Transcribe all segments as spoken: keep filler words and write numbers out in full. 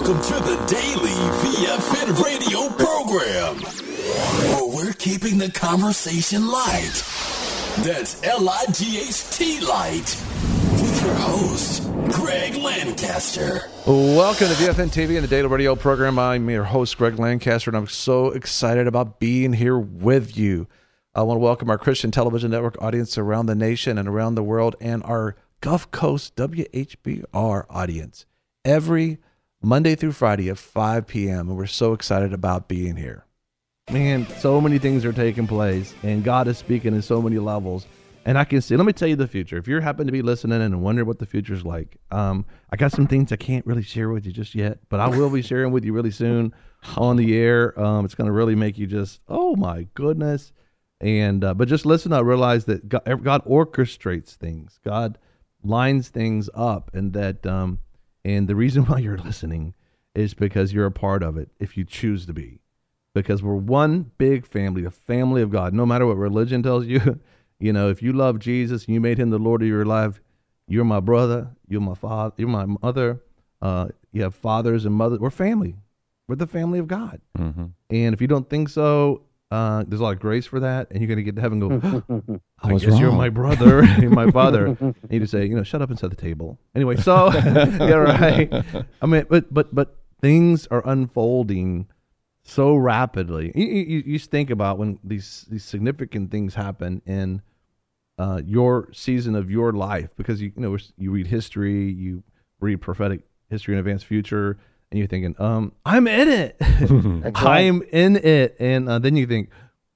Welcome to the Daily V F N radio program, where we're keeping the conversation light. That's L I G H T light. With your host, Greg Lancaster. Welcome to V F N T V and the Daily Radio program. I'm your host, Greg Lancaster, and I'm so excited about being here with you. I want to welcome our Christian Television Network audience around the nation and around the world, and our Gulf Coast W H B R audience every Monday through Friday at five p.m., and we're so excited about being here. Man, so many things are taking place, and God is speaking in so many levels. And I can see, let me tell you the future. If you happen to be listening and wonder what the future's like, um, I got some things I can't really share with you just yet, but I will be sharing with you really soon on the air. Um, it's going to really make you just, oh my goodness. And uh, but just listen, I realize that God, God orchestrates things. God lines things up, and that um, and the reason why you're listening is because you're a part of it if you choose to be. Because we're one big family, the family of God. No matter what religion tells you, you know, if you love Jesus and you made him the Lord of your life, you're my brother, you're my father, you're my mother. Uh, you have fathers and mothers. We're family. We're the family of God. Mm-hmm. And if you don't think so, uh, there's a lot of grace for that, and you're going to get to heaven and go, I guess wrong? You're my brother and my father. And you just say, you know, shut up and set the table. Anyway, so, yeah, right. I mean, but, but, but things are unfolding so rapidly. You, you, you think about when these, these significant things happen in uh, your season of your life, because you, you know, you read history, you read prophetic history and advanced future, and you're thinking, um, I'm in it. I'm in it. And uh, then you think,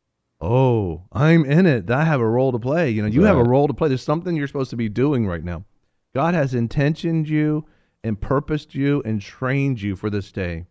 oh, I'm in it. I have a role to play. You know, you right. have a role to play. There's something you're supposed to be doing right now. God has intentioned you and purposed you and trained you for this day.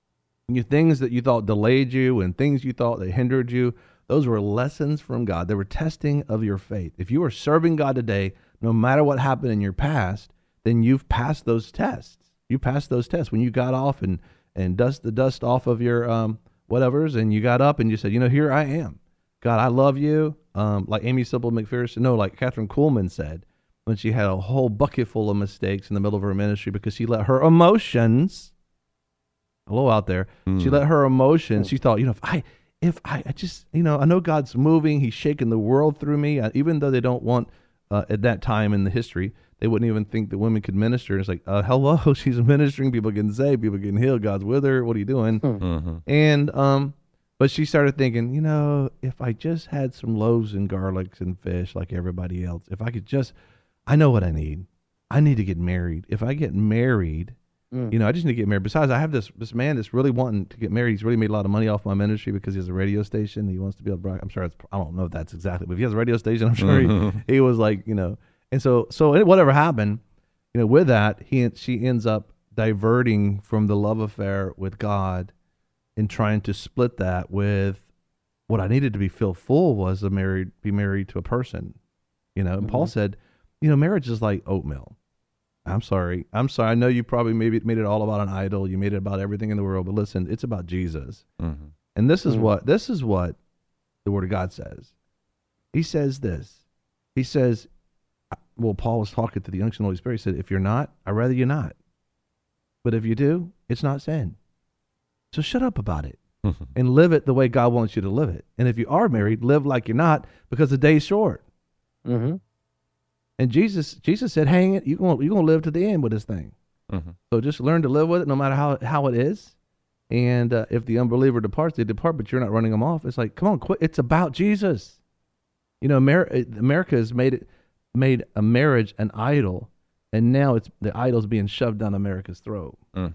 You things that you thought delayed you and things you thought that hindered you, those were lessons from God. They were testing of your faith. If you are serving God today, no matter what happened in your past, then you've passed those tests. You passed those tests when you got off and, and dust the dust off of your um, whatevers, and you got up and you said, you know, here I am. God, I love you. Um, like Amy Simple McPherson, no, like Catherine Kuhlman said, when she had a whole bucket full of mistakes in the middle of her ministry because she let her emotions, hello out there, mm. she let her emotions, she thought, you know, if I, if I, I just, you know, I know God's moving, he's shaking the world through me, I, even though they don't want, uh, at that time in the history, they wouldn't even think that women could minister. It's like, uh, hello, she's ministering, people getting saved, people getting healed, God's with her, what are you doing? Mm-hmm. And, um, but she started thinking, you know, if I just had some loaves and garlics and fish like everybody else, if I could just, I know what I need. I need to get married. If I get married, mm. you know, I just need to get married. Besides, I have this this man that's really wanting to get married. He's really made a lot of money off my ministry because he has a radio station. He wants to be able to broadcast. I'm sure, it's, I don't know if that's exactly, but if he has a radio station, I'm sure mm-hmm. he, he was like, you know, and so, so whatever happened, you know, with that, he she ends up diverting from the love affair with God and trying to split that with what I needed to be feel full was to married, be married to a person, you know, and mm-hmm. Paul said, you know, marriage is like oatmeal. I'm sorry. I'm sorry. I know you probably maybe made it all about an idol. You made it about everything in the world, but listen, it's about Jesus. Mm-hmm. And this is mm-hmm. what, this is what the Word of God says. He says this, he says, well, Paul was talking to the unction of the Holy Spirit. He said, if you're not, I'd rather you not. But if you do, it's not sin. So shut up about it mm-hmm. and live it the way God wants you to live it. And if you are married, live like you're not, because the day's short. Mm-hmm. And Jesus, Jesus said, "Hang it. You're gonna you're gonna live to the end with this thing. Mm-hmm. So just learn to live with it, no matter how how it is. And uh, if the unbeliever departs, they depart. But you're not running them off. It's like, come on, quit. It's about Jesus. You know, America, America has made it made a marriage an idol, and now it's the idol's being shoved down America's throat. Mm.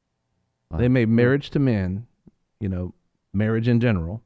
Wow. They made marriage to men, you know, marriage in general,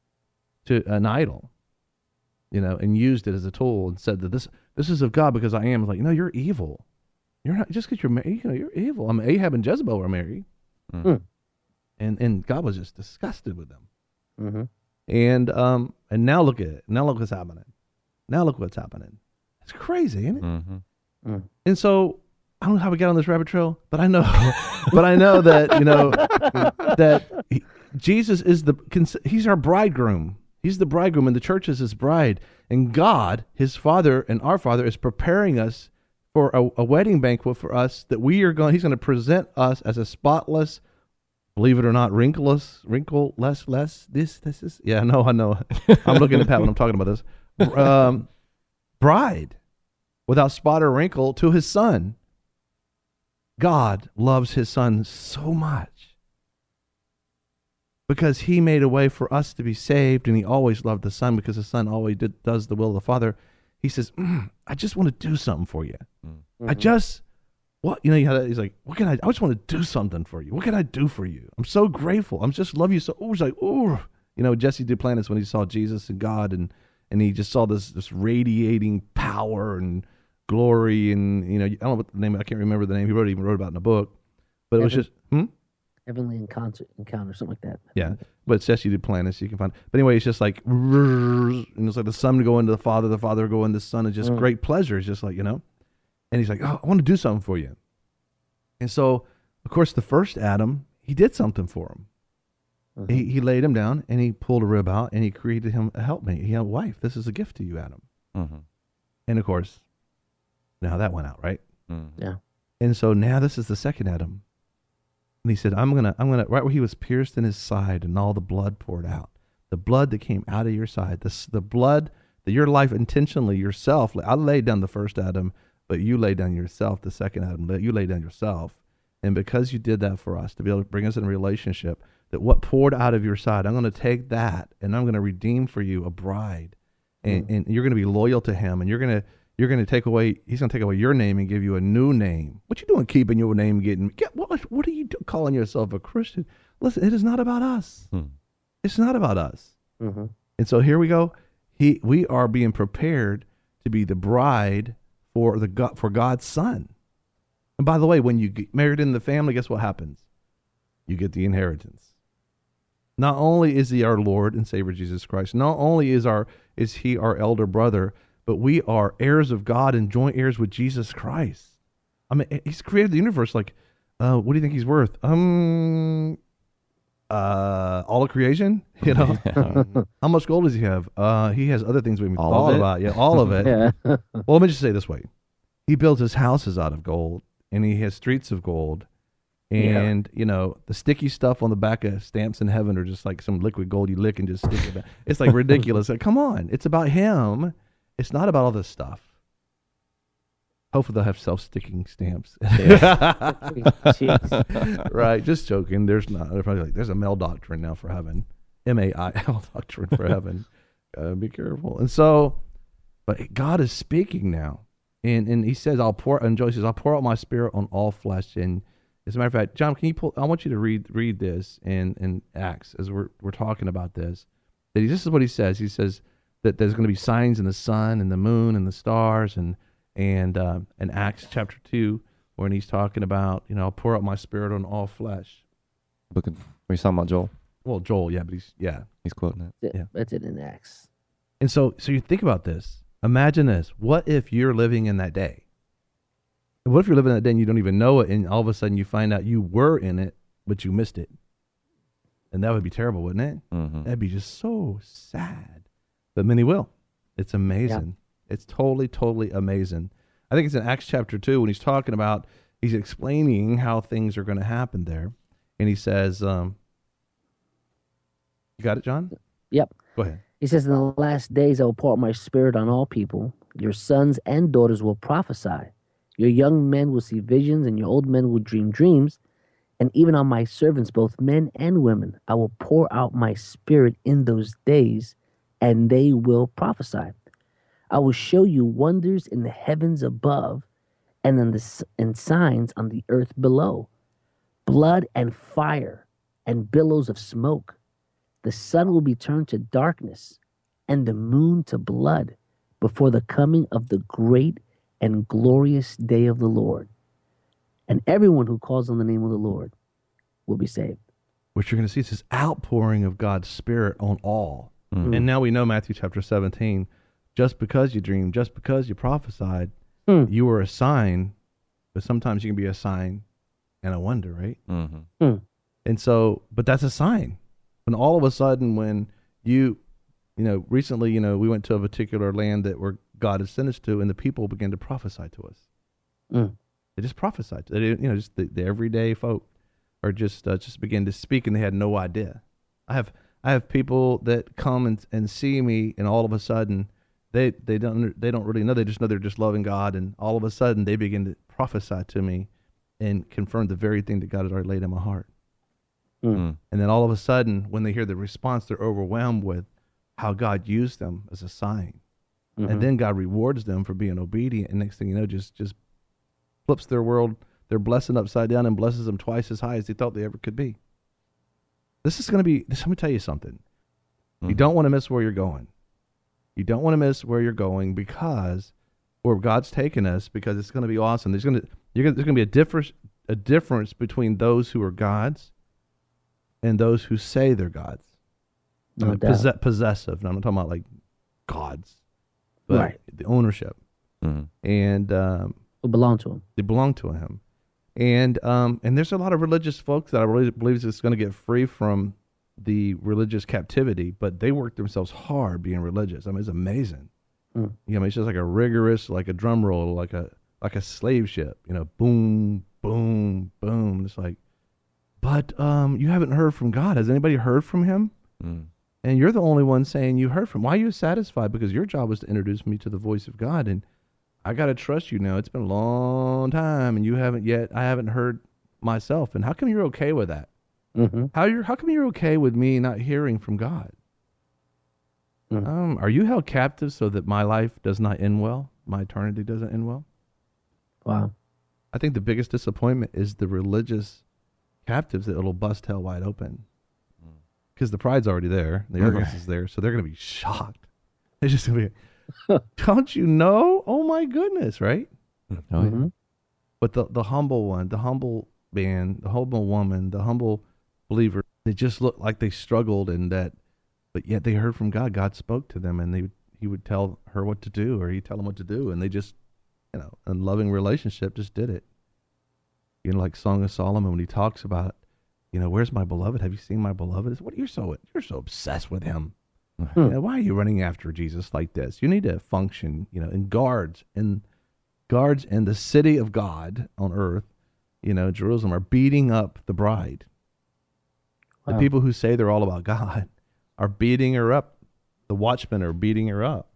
to an idol. You know, and used it as a tool and said that this this is of God because I am. It's like, no, you're evil. You're not just because you're married. You know, you're evil. I mean, Ahab and Jezebel were married, mm-hmm. and and God was just disgusted with them. Mm-hmm. And um and now look at it. Now look what's happening. Now look what's happening. It's crazy, isn't it? Mm-hmm. Mm. And so I don't know how we got on this rabbit trail, but I know, but I know that you know that he, Jesus is the he's our bridegroom. He's the bridegroom, and the church is his bride. And God, his Father and our Father, is preparing us for a, a wedding banquet for us that we are going, he's going to present us as a spotless, believe it or not, wrinkleless, wrinkle less, less, this, this is, yeah, no, I know. I'm looking at Pat when I'm talking about this. Um, bride without spot or wrinkle to his son. God loves his son so much because he made a way for us to be saved, and he always loved the son because the son always did, does the will of the Father. He says, mm, I just want to do something for you. Mm-hmm. I just, what, you know, you had, he's like, what can I, I just want to do something for you. What can I do for you? I'm so grateful. I'm just love you so, oh, it's like, oh, you know, Jesse Duplantis, when he saw Jesus and God, and, and he just saw this, this radiating power and glory, and, you know, I don't know what the name, I can't remember the name. He wrote, even wrote about it in a book, but it was just, hmm? Heavenly encounter, encounter, something like that. Yeah, but it's Jesse Duplantis, you can find. But anyway, it's just like, and it's like the Son go into the Father, the Father go into the Son, and just mm. great pleasure. It's just like, you know, and he's like, oh, I want to do something for you. And so, of course, the first Adam, he did something for him. Mm-hmm. He he laid him down, and he pulled a rib out, and he created him a helpmate. He had a wife. This is a gift to you, Adam. Mm-hmm. And of course, now that went out, right? Mm-hmm. Yeah. And so now this is the second Adam. And he said, I'm going to, I'm going to, right where he was pierced in his side and all the blood poured out, the blood that came out of your side, the, the blood that your life intentionally yourself, I laid down the first Adam, but you laid down yourself, the second Adam, you laid down yourself. And because you did that for us, to be able to bring us in a relationship, that what poured out of your side, I'm going to take that and I'm going to redeem for you a bride. And, mm. and you're going to be loyal to him, and you're going to, You're going to take away, he's going to take away your name and give you a new name. What you doing keeping your name getting, get, what, what are you do, calling yourself a Christian? Listen, it is not about us. Hmm. It's not about us. Mm-hmm. And so here we go. He, we are being prepared to be the bride for the God, for God's son. And by the way, when you get married in the family, guess what happens? You get the inheritance. Not only is he our Lord and Savior Jesus Christ, not only is our is he our elder brother, but we are heirs of God and joint heirs with Jesus Christ. I mean, he's created the universe. Like, uh, what do you think he's worth? Um, uh, all of creation. You know, how much gold does he have? Uh, he has other things we haven't thought about. Yeah, all of it. Yeah. Well, let me just say it this way: he builds his houses out of gold, and he has streets of gold. And yeah. you know, the sticky stuff on the back of stamps in heaven are just like some liquid gold you lick and just stick it back. It's like ridiculous. Like, come on, it's about him. It's not about all this stuff. Hopefully they'll have self-sticking stamps. Right, just joking. There's not. They're probably like, there's a Mel doctrine now for heaven. M A I L doctrine for heaven. Gotta be careful. And so, but God is speaking now. And and he says, I'll pour, and Joy says, I'll pour out my spirit on all flesh. And as a matter of fact, John, can you pull, I want you to read read this in, in Acts as we're we're talking about this. That he, this is what he says. He says, that there's going to be signs in the sun and the moon and the stars, and and uh, in Acts chapter two, when he's talking about, you know, I'll pour out my spirit on all flesh. Book of, are you talking about Joel? Well, Joel, yeah, but he's yeah, he's quoting it. That's it, yeah, that's it in Acts. And so, so you think about this. Imagine this: what if you're living in that day? What if you're living in that day and you don't even know it, and all of a sudden you find out you were in it, but you missed it? And that would be terrible, wouldn't it? Mm-hmm. That'd be just so sad. But many will. It's amazing. Yeah. It's totally, totally amazing. I think it's in Acts chapter two when he's talking about, he's explaining how things are going to happen there. And he says, um, you got it, John? Yep. Go ahead. He says, in the last days I will pour out my spirit on all people. Your sons and daughters will prophesy. Your young men will see visions, and your old men will dream dreams. And even on my servants, both men and women, I will pour out my spirit in those days, and they will prophesy. I will show you wonders in the heavens above and in the and signs on the earth below, blood and fire and billows of smoke. The sun will be turned to darkness and the moon to blood before the coming of the great and glorious day of the Lord. And everyone who calls on the name of the Lord will be saved. What you're going to see is this outpouring of God's Spirit on all. Mm-hmm. And now we know Matthew chapter seventeen, just because you dreamed, just because you prophesied, mm. you were a sign, but sometimes you can be a sign and a wonder, right? Mm-hmm. Mm. And so, but that's a sign. And all of a sudden when you, you know, recently, you know, we went to a particular land that where God has sent us to, and the people began to prophesy to us. Mm. They just prophesied. They didn't, you know, just the, the everyday folk, or just uh, just begin to speak, and they had no idea. I have I have people that come and, and see me, and all of a sudden, they they don't they don't really know. They just know they're just loving God, and all of a sudden, they begin to prophesy to me, and confirm the very thing that God has already laid in my heart. Mm. And then all of a sudden, when they hear the response, they're overwhelmed with how God used them as a sign. Mhm. And then God rewards them for being obedient. And next thing you know, just just flips their world, their blessing upside down, and blesses them twice as high as they thought they ever could be. This is going to be, this, let me tell you something. You don't want to miss where you're going. You don't want to miss where you're going, because where God's taking us, because it's going to be awesome. There's going to, you're going to, there's going to be a difference, a difference between those who are God's and those who say they're God's. I No mean, doubt. possess, possessive. And I'm not talking about like gods, but Right. the ownership. Mm-hmm. And um, Who belong to him. they belong to him. And um, and there's a lot of religious folks that I really believe is going to get free from the religious captivity, but they work themselves hard being religious. I mean, it's amazing. Mm. You know, I mean, it's just like a rigorous, like a drum roll, like a like a slave ship. You know, boom, boom, boom. It's like, but um, you haven't heard from God. Has anybody heard from Him? Mm. And you're the only one saying you heard from. Why are you satisfied? Because your job was to introduce me to the voice of God, and I got to trust you now. It's been a long time, and you haven't yet. I haven't heard myself. And how come you're okay with that? Mm-hmm. How you're? How come you're okay with me not hearing from God? Mm. Um, are you held captive so that my life does not end well? My eternity doesn't end well? Wow. I think the biggest disappointment is the religious captives that it'll bust hell wide open. Because the pride's already there, the arrogance is there, so they're going to be shocked. They're just going to be, don't you know? Oh my goodness, right? Oh, Mhm. yeah. But the the humble one, the humble man, the humble woman, the humble believer, they just look like they struggled, and that, but yet they heard from God. God spoke to them, and they He would tell her what to do, or He'd tell them what to do, and they just, you know, in loving relationship, just did it. You know, like Song of Solomon, when he talks about, you know, where's my beloved? Have you seen my beloved? It's, what you're so you're so obsessed with him. Hmm. You know, why are you running after Jesus like this? You need to function, you know, in guards and guards in the city of God on earth, you know, Jerusalem, are beating up the bride. The Wow. people who say they're all about God are beating her up. The watchmen are beating her up.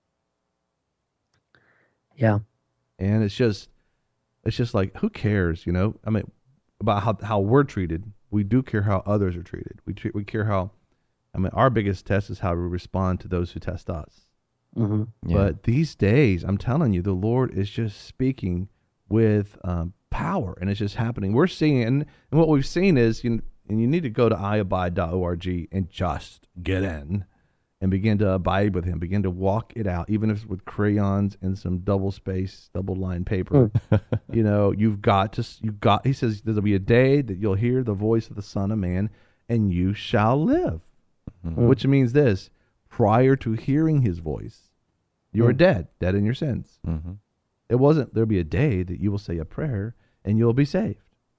Yeah. And it's just, it's just like, who cares, you know? I mean, about how, how we're treated. We do care how others are treated. We treat, we care how, I mean, our biggest test is how we respond to those who test us. Mm-hmm. Yeah. But these days, I'm telling you, the Lord is just speaking with um, power, and it's just happening. We're seeing, and, and what we've seen is, you know, and you need to go to i abide dot org and just get in and begin to abide with Him, begin to walk it out, even if it's with crayons and some double space, double line paper. You know, you've got to, you've got, He says, there'll be a day that you'll hear the voice of the Son of Man, and you shall live. Mhm. Which means this: prior to hearing His voice, you were Mm. dead, dead in your sins. Mhm. It wasn't, there'll be a day that you will say a prayer and you'll be saved.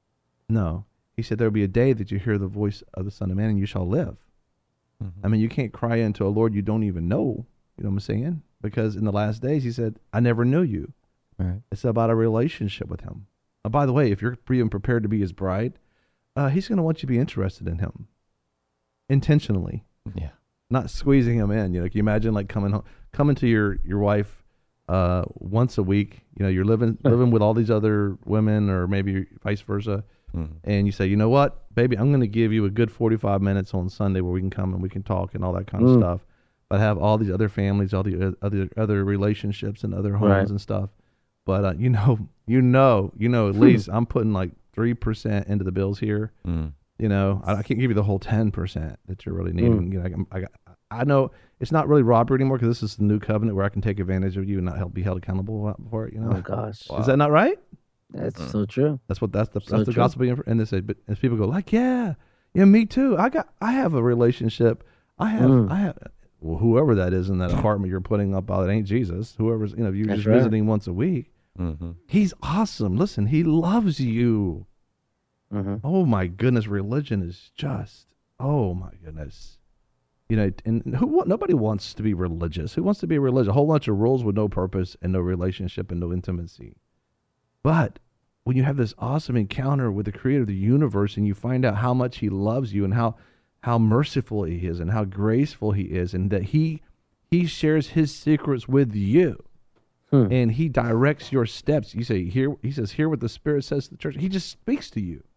No. He said there'll be a day that you hear the voice of the Son of Man and you shall live. Mhm. I mean, you can't cry into a Lord you don't even know. You know what I'm saying? Because in the last days, He said, I never knew you. Right. It's about a relationship with Him. Uh, by the way, if you're being prepared to be His bride, uh, He's going to want you to be interested in Him intentionally. Yeah. Not squeezing Him in. You know, can you imagine like coming home, coming to your, your wife uh, once a week? You know, you're living living with all these other women, or maybe vice versa, Mhm. and you say, you know what, baby, I'm going to give you a good forty-five minutes on Sunday where we can come and we can talk and all that kind of Mm. stuff. But I have all these other families, all the o- other other relationships and other homes Right. and stuff. But uh, you know, you know, you know, at least I'm putting like three percent into the bills here. Mm. You know, I, I can't give you the whole ten percent that you're really needing. You know, I, I, I know it's not really robbery anymore, because this is the new covenant where I can take advantage of you and not help be held accountable for it. You know, Oh gosh. is that not right? That's so true. That's what that's the So that's the true. gospel. being- And they say, but as people go like, yeah, yeah, me too. I got, I have a relationship. I have, Mm. I have. Well, whoever that is in that apartment you're putting up, out, it ain't Jesus. Whoever's, you know, if you're That's just right. visiting once a week, Mm-hmm. He's awesome. Listen, He loves you. Mm-hmm. Oh my goodness, religion is just, oh my goodness. You know, and who wa- nobody wants to be religious. Who wants to be religious? A whole bunch of rules with no purpose and no relationship and no intimacy. But when you have this awesome encounter with the creator of the universe and you find out how much he loves you and how how merciful he is and how graceful he is and that he he shares his secrets with you hmm. and he directs your steps. You say, here, he says, hear what the Spirit says to the church. He just speaks to you.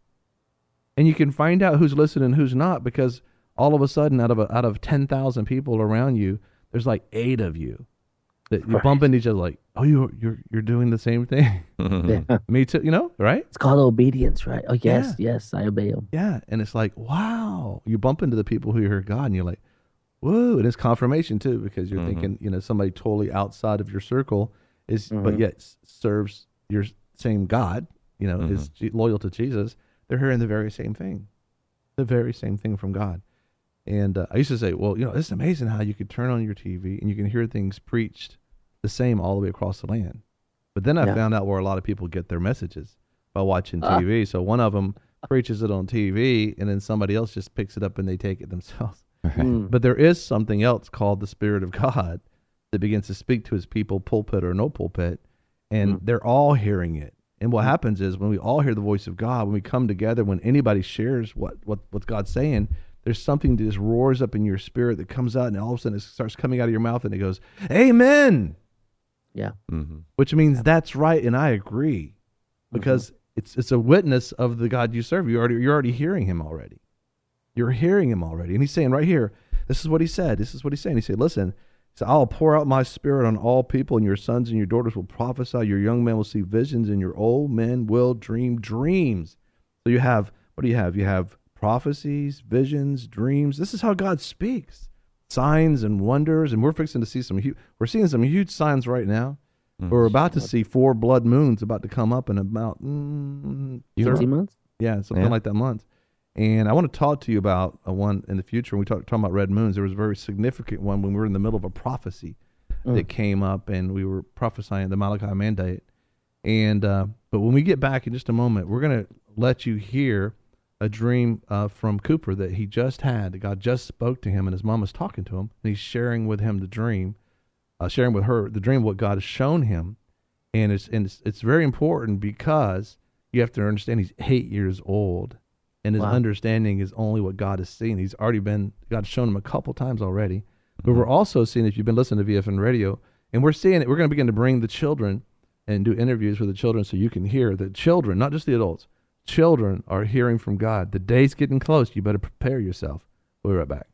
And you can find out who's listening and who's not, because all of a sudden out of a, out of ten thousand people around you, there's like eight of you that you right. bump into each other like, oh, you, you're you're doing the same thing. Yeah. Me too, you know, right? It's called obedience, right? Oh, yes, yeah. yes, I obey him. Yeah, and it's like, wow. You bump into the people who hear God, and you're like, whoa. And it's confirmation, too, because you're mm-hmm. thinking, you know, somebody totally outside of your circle is, mm-hmm. but yet serves your same God, you know, mm-hmm. is loyal to Jesus. They're hearing the very same thing, the very same thing from God. And uh, I used to say, well, you know, it's amazing how you could turn on your T V and you can hear things preached the same all the way across the land. But then I yeah. found out where a lot of people get their messages by watching T V. Uh. So one of them preaches it on T V, and then somebody else just picks it up and they take it themselves. Mm. But there is something else called the Spirit of God that begins to speak to his people, pulpit or no pulpit, and mm. they're all hearing it. And what mm. happens is when we all hear the voice of God, when we come together, when anybody shares what, what, what God's saying, there's something that just roars up in your spirit that comes out, and all of a sudden it starts coming out of your mouth, and it goes, amen. Yeah. Mm-hmm. Which means yeah. that's right, and I agree. Because mm-hmm. it's it's a witness of the God you serve. You already, you're already hearing him already. You're hearing him already. And he's saying right here, this is what he said. This is what he's saying. He said, listen, he said, I'll pour out my Spirit on all people, and your sons and your daughters will prophesy. Your young men will see visions, and your old men will dream dreams. So you have, what do you have? You have prophecies, visions, dreams. This is how God speaks. Signs and wonders, and we're fixing to see some huge, we're seeing some huge signs right now. Mm-hmm. We're about to see four blood moons about to come up in about mm, thirty months. Yeah, something yeah. like that month. And I want to talk to you about a one in the future. When we talk talking about red moons, there was a very significant one when we were in the middle of a prophecy mm. that came up, and we were prophesying the Malachi mandate. And uh, but when we get back in just a moment, we're going to let you hear a dream uh, from Cooper that he just had. That God just spoke to him, and his mom was talking to him, and he's sharing with him the dream, uh, sharing with her the dream, what God has shown him. And it's and it's, it's very important because you have to understand he's eight years old, and his wow. understanding is only what God has seen. He's already been, God's shown him a couple times already. Mm-hmm. But we're also seeing, if you've been listening to V F N radio, and we're seeing it, we're going to begin to bring the children and do interviews with the children so you can hear the children, not just the adults. Children are hearing from God. The day's getting close. You better prepare yourself. We'll be right back.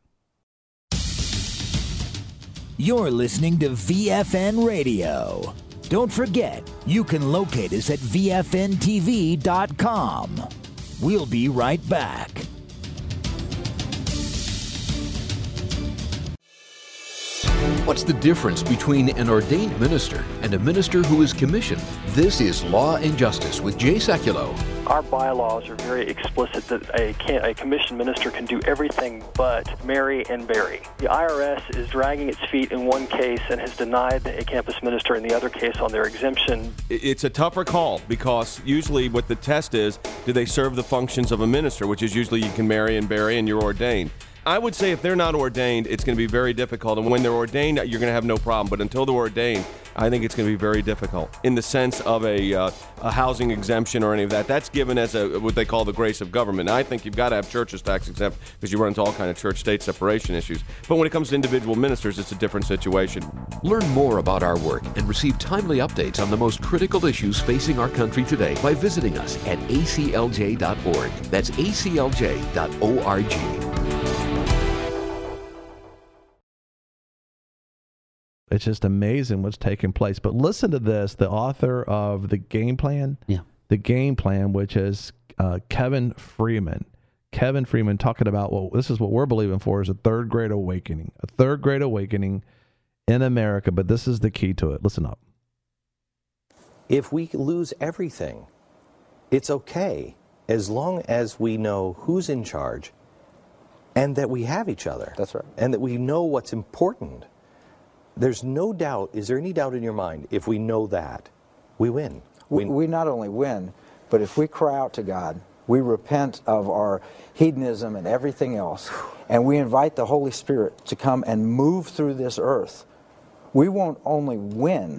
You're listening to V F N Radio. Don't forget, you can locate us at V F N T V dot com. We'll be right back. What's the difference between an ordained minister and a minister who is commissioned? This is Law and Justice with Jay Sekulow. Our bylaws are very explicit that a, can, a commissioned minister can do everything but marry and bury. The I R S is dragging its feet in one case and has denied a campus minister in the other case on their exemption. It's a tougher call because usually what the test is, do they serve the functions of a minister, which is usually you can marry and bury and you're ordained. I would say if they're not ordained, it's going to be very difficult. And when they're ordained, you're going to have no problem. But until they're ordained, I think it's going to be very difficult in the sense of a, uh, a housing exemption or any of that. That's given as a what they call the grace of government. And I think you've got to have churches tax exempt because you run into all kind of church-state separation issues. But when it comes to individual ministers, it's a different situation. Learn more about our work and receive timely updates on the most critical issues facing our country today by visiting us at A C L J dot org. That's A C L J dot org. It's just amazing what's taking place. But listen to this, the author of The Game Plan, yeah. The Game Plan, which is uh, Kevin Freeman. Kevin Freeman talking about, well, this is what we're believing for, is a third grade awakening, a third grade awakening in America. But this is the key to it. Listen up. If we lose everything, it's okay as long as we know who's in charge and that we have each other. That's right. And that we know what's important. There's no doubt, is there any doubt in your mind, if we know that, we win? We, we not only win, but if we cry out to God, we repent of our hedonism and everything else, and we invite the Holy Spirit to come and move through this earth, we won't only win,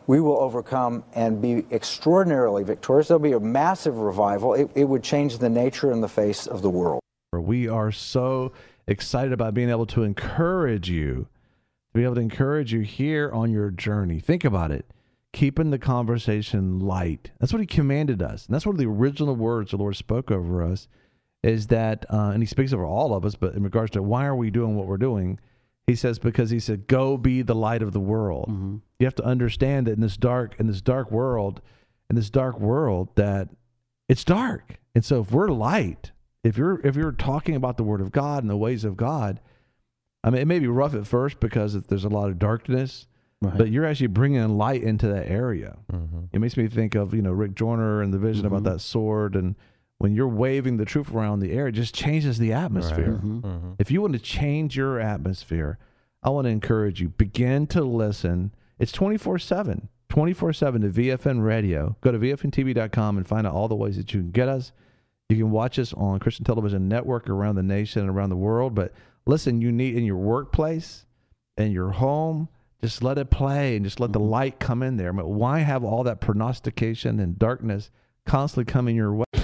we will overcome and be extraordinarily victorious. There'll be a massive revival. It, it would change the nature and the face of the world. We are so excited about being able to encourage you, to be able to encourage you here on your journey. Think about it. Keeping the conversation light. That's what he commanded us. And that's one of the original words the Lord spoke over us, is that, uh, and he speaks over all of us, but in regards to why are we doing what we're doing, he says, because he said, go be the light of the world. Mm-hmm. You have to understand that in this dark, in this dark world, in this dark world, that it's dark. And so if we're light, if you're, if you're talking about the Word of God and the ways of God, I mean, it may be rough at first because there's a lot of darkness, right. But you're actually bringing light into that area. Mm-hmm. It makes me think of, you know, Rick Joyner and the vision mm-hmm. about that sword. And when you're waving the truth around the air, it just changes the atmosphere. Right. Mm-hmm. Mm-hmm. If you want to change your atmosphere, I want to encourage you, begin to listen. It's twenty-four seven, twenty-four seven to V F N Radio. Go to V F N T V dot com and find out all the ways that you can get us. You can watch us on Christian Television Network around the nation and around the world. But listen, you need in your workplace, in your home, just let it play and just let mm-hmm. the light come in there. But why have all that prognostication and darkness constantly coming your way?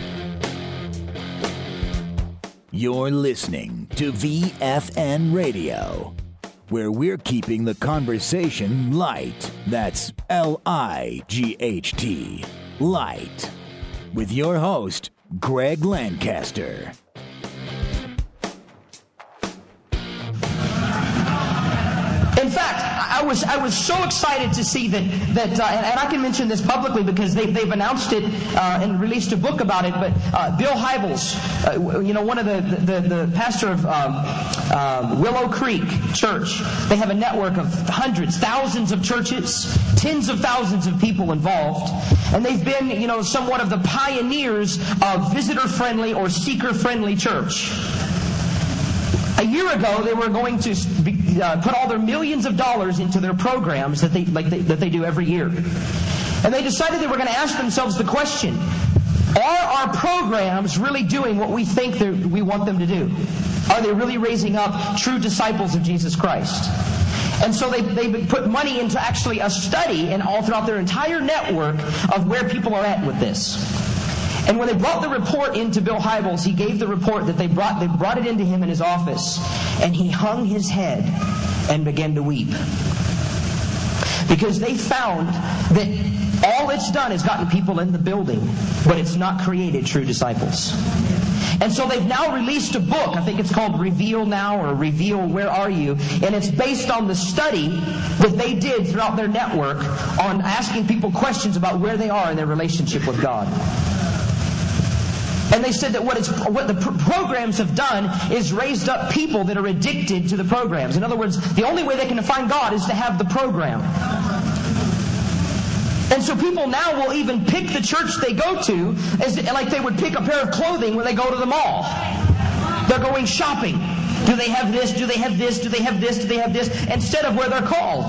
You're listening to V F N Radio, where we're keeping the conversation light. That's L I G H T, light. With your host, Greg Lancaster. In fact, I was I was so excited to see that that uh, and, and I can mention this publicly because they they've announced it uh, and released a book about it. But uh, Bill Hybels, uh, you know, one of the the, the pastor of um, uh, Willow Creek Church, they have a network of hundreds, thousands of churches, tens of thousands of people involved, and they've been, you know, somewhat of the pioneers of visitor-friendly or seeker-friendly church. A year ago, they were going to be, uh, put all their millions of dollars into their programs that they like they, that they do every year, and they decided they were going to ask themselves the question: are our programs really doing what we think we want them to do? Are they really raising up true disciples of Jesus Christ? And so they they put money into actually a study and all throughout their entire network of where people are at with this. And when they brought the report into Bill Hybels, he gave the report that they brought they brought it into him in his office, and he hung his head and began to weep. Because they found that all it's done is gotten people in the building, but it's not created true disciples. And so they've now released a book, I think it's called Reveal Now or Reveal Where Are You? And it's based on the study that they did throughout their network on asking people questions about where they are in their relationship with God. And they said that what, it's, what the pr- programs have done is raised up people that are addicted to the programs. In other words, the only way they can find God is to have the program. And so people now will even pick the church they go to as like they would pick a pair of clothing when they go to the mall. They're going shopping. Do they have this? Do they have this? Do they have this? Do they have this? Instead of where they're called.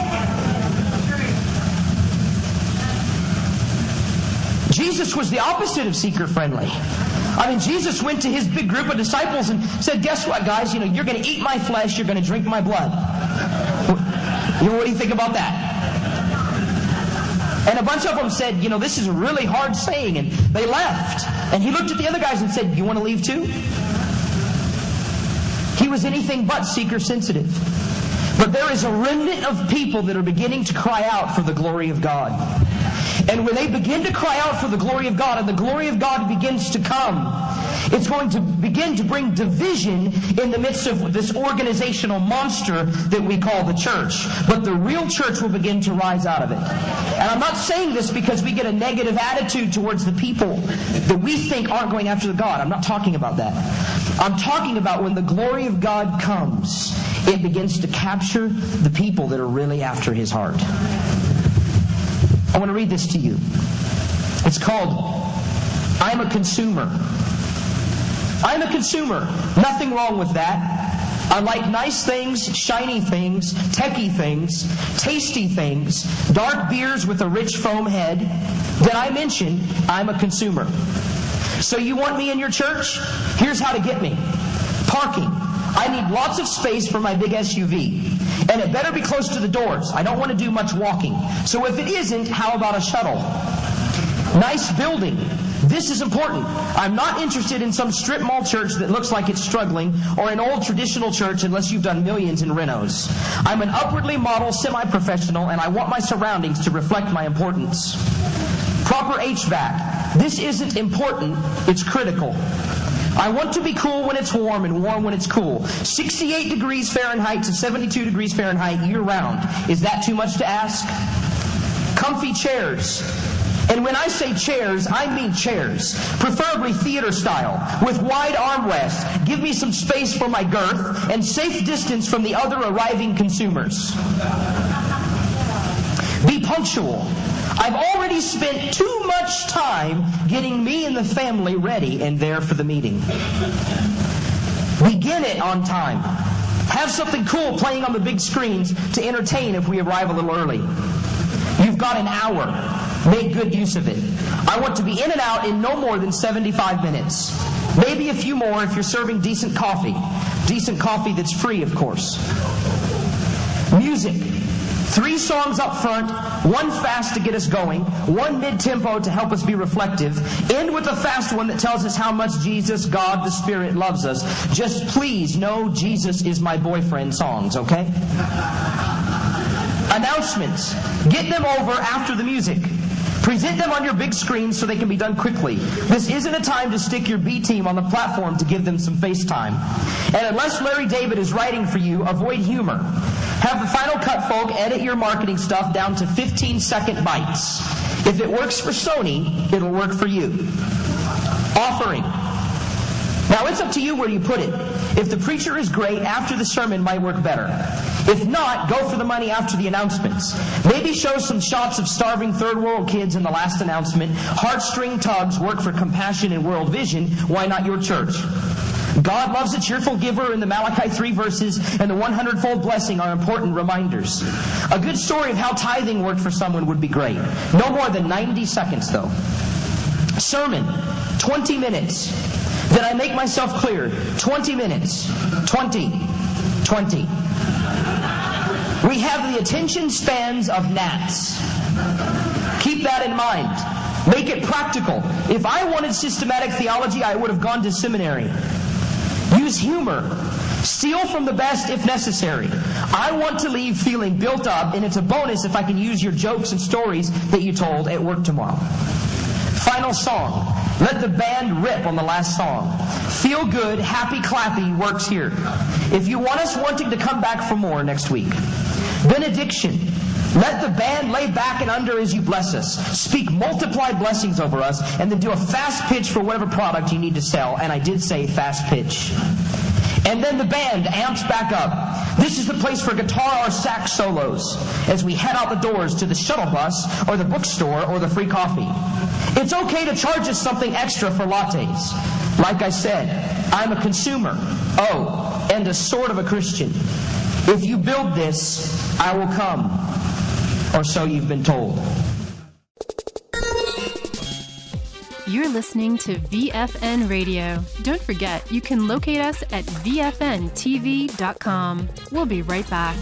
Jesus was the opposite of seeker-friendly. I mean, Jesus went to his big group of disciples and said, guess what, guys? You know, you're going to eat my flesh, you're going to drink my blood. You know, what do you think about that? And a bunch of them said, you know, this is a really hard saying, and they left. And he looked at the other guys and said, you want to leave too? He was anything but seeker-sensitive. But there is a remnant of people that are beginning to cry out for the glory of God. And when they begin to cry out for the glory of God, and the glory of God begins to come, it's going to begin to bring division in the midst of this organizational monster that we call the church. But the real church will begin to rise out of it. And I'm not saying this because we get a negative attitude towards the people that we think aren't going after the God. I'm not talking about that. I'm talking about when the glory of God comes, it begins to capture the people that are really after His heart. I want to read this to you. It's called, I'm a Consumer. I'm a consumer. Nothing wrong with that. I like nice things, shiny things, techie things, tasty things, dark beers with a rich foam head. Then I mention I'm a consumer. So you want me in your church? Here's how to get me. Parking. I need lots of space for my big S U V. And it better be close to the doors. I don't want to do much walking. So if it isn't, how about a shuttle? Nice building. This is important. I'm not interested in some strip mall church that looks like it's struggling, or an old traditional church unless you've done millions in renos. I'm an upwardly model semi-professional, and I want my surroundings to reflect my importance. Proper H V A C. This isn't important, it's critical. I want to be cool when it's warm and warm when it's cool. sixty-eight degrees Fahrenheit to seventy-two degrees Fahrenheit year-round. Is that too much to ask? Comfy chairs. And when I say chairs, I mean chairs, preferably theater style, with wide armrests. Give me some space for my girth and safe distance from the other arriving consumers. Be punctual. I've already spent too much time getting me and the family ready and there for the meeting. Begin it on time. Have something cool playing on the big screens to entertain if we arrive a little early. You've got an hour. Make good use of it. I want to be in and out in no more than seventy-five minutes. Maybe a few more if you're serving decent coffee. Decent coffee that's free, of course. Music. Three songs up front, one fast to get us going, one mid-tempo to help us be reflective, end with a fast one that tells us how much Jesus, God, the Spirit loves us. Just please, no Jesus is my boyfriend songs, okay? Announcements. Get them over after the music. Present them on your big screen so they can be done quickly. This isn't a time to stick your B team on the platform to give them some face time. And unless Larry David is writing for you, avoid humor. Have the Final Cut folk edit your marketing stuff down to fifteen second bites. If it works for Sony, it'll work for you. Offering. Now it's up to you where you put it. If the preacher is great, after the sermon might work better. If not, go for the money after the announcements. Maybe show some shots of starving third world kids in the last announcement. Heartstring tugs work for Compassion and World Vision. Why not your church? God loves a cheerful giver, and the Malachi three verses and the one hundred fold blessing are important reminders. A good story of how tithing worked for someone would be great. No more than ninety seconds, though. Sermon, twenty minutes. Did I make myself clear? twenty minutes. twenty. twenty. We have the attention spans of gnats. Keep that in mind. Make it practical. If I wanted systematic theology, I would have gone to seminary. Use humor. Steal from the best if necessary. I want to leave feeling built up, and it's a bonus if I can use your jokes and stories that you told at work tomorrow. Final song. Let the band rip on the last song. Feel good, happy, clappy works here. If you want us wanting to come back for more next week. Benediction. Let the band lay back and under as you bless us. Speak multiplied blessings over us, and then do a fast pitch for whatever product you need to sell. And I did say fast pitch. And then the band amps back up. This is the place for guitar or sax solos as we head out the doors to the shuttle bus or the bookstore or the free coffee. It's okay to charge us something extra for lattes. Like I said, I'm a consumer. Oh, and a sort of a Christian. If you build this, I will come. Or so you've been told. You're listening to V F N Radio. Don't forget, you can locate us at V F N T V dot com. We'll be right back.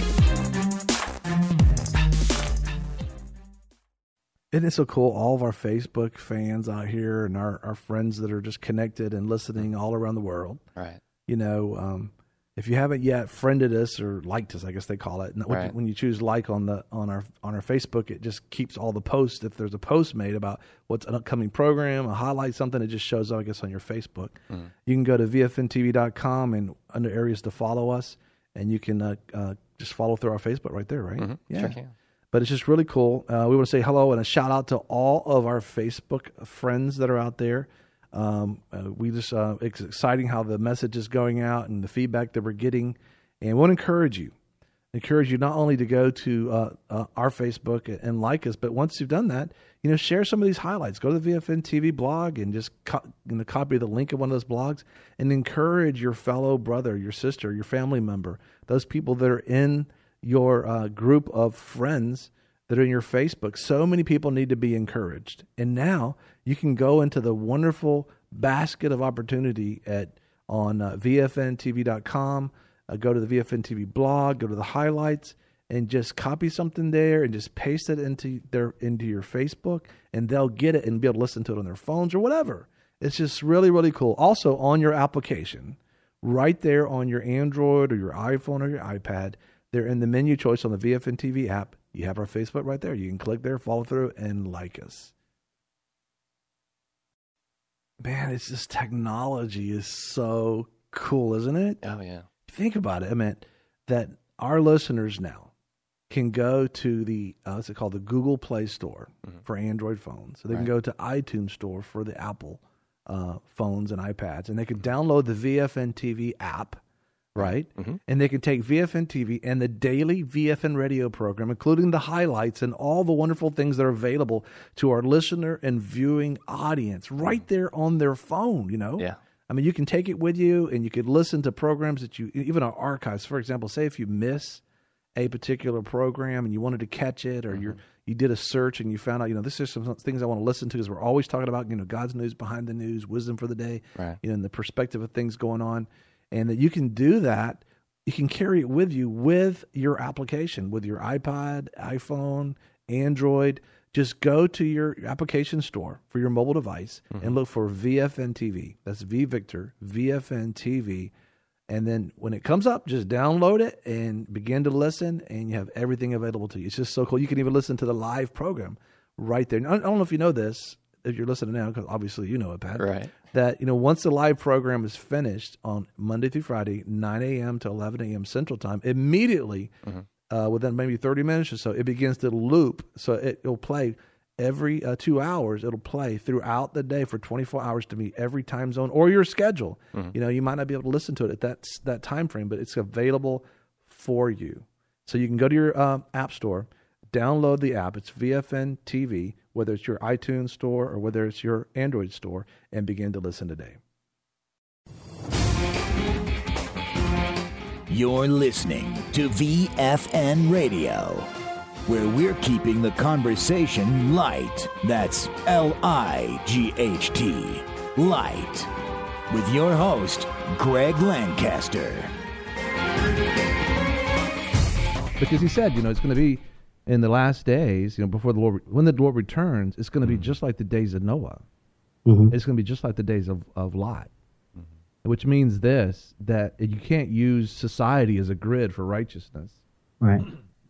Isn't it so cool? All of our Facebook fans out here and our, our friends that are just connected and listening all around the world. Right. You know, um, if you haven't yet friended us or liked us, I guess they call it. And when, right. you, when you choose like on the on our on our Facebook, it just keeps all the posts. If there's a post made about what's an upcoming program, a highlight, something, it just shows up, I guess, on your Facebook. Mm. You can go to V F N T V dot com and under areas to follow us, and you can uh, uh, just follow through our Facebook right there, right? Mm-hmm. Yeah. Sure can. But it's just really cool. Uh, we want to say hello and a shout out to all of our Facebook friends that are out there. Um, uh, we just uh, it's exciting how the message is going out and the feedback that we're getting. And we want to encourage you, encourage you not only to go to uh, uh, our Facebook and like us, but once you've done that, you know, share some of these highlights. Go to the V F N T V blog and just co- you know, copy the link of one of those blogs and encourage your fellow brother, your sister, your family member, those people that are in your uh, group of friends that are in your Facebook. So many people need to be encouraged. And now you can go into the wonderful basket of opportunity at on uh, V F N T V dot com. Uh, go to the V F N T V blog, go to the highlights, and just copy something there and just paste it into their into your Facebook, and they'll get it and be able to listen to it on their phones or whatever. It's just really, really cool. Also, on your application, right there on your Android or your iPhone or your iPad, they're in the menu choice on the V F N T V app. You have our Facebook right there. You can click there, follow through, and like us. Man, it's just technology is so cool, isn't it? Oh, yeah. Think about it. I mean, that our listeners now can go to the, uh, what's it called, the Google Play Store mm-hmm. for Android phones. So they right. can go to iTunes Store for the Apple uh, phones and iPads. And they can download the V F N T V app, right? Mm-hmm. And they can take V F N T V and the daily V F N radio program, including the highlights and all the wonderful things that are available to our listener and viewing audience right there on their phone, you know? Yeah. I mean, you can take it with you, and you could listen to programs that you, even our archives. For example, say if you miss a particular program and you wanted to catch it, or mm-hmm. you you did a search and you found out, you know, this is some things I want to listen to, because we're always talking about, you know, God's news behind the news, wisdom for the day, right. you know, and the perspective of things going on, and that you can do that. You can carry it with you with your application, with your iPod, iPhone, Android. Just go to your application store for your mobile device mm-hmm. and look for V F N T V. That's V Victor, V F N T V. And then when it comes up, just download it and begin to listen, and you have everything available to you. It's just so cool. You can even listen to the live program right there. I don't know if you know this, if you're listening now, because obviously you know it, Pat. Right. That, you know, once the live program is finished on Monday through Friday, nine a.m. to eleven a.m. Central Time, immediately mm-hmm. Uh, within maybe thirty minutes or so, it begins to loop. So it, it'll play every uh, two hours. It'll play throughout the day for twenty-four hours to meet every time zone or your schedule. Mm-hmm. You know, you might not be able to listen to it at that that time frame, but it's available for you. So you can go to your uh, app store, download the app. It's V F N T V, whether it's your iTunes store or whether it's your Android store, and begin to listen today. You're listening to V F N Radio, where we're keeping the conversation light. That's L I G H T, light. With your host, Greg Lancaster. Because he said, you know, it's going to be in the last days, you know, before the Lord, when the Lord returns, it's going to be just like the days of Noah. Mm-hmm. It's going to be just like the days of, of Lot. Which means this, that you can't use society as a grid for righteousness. Right.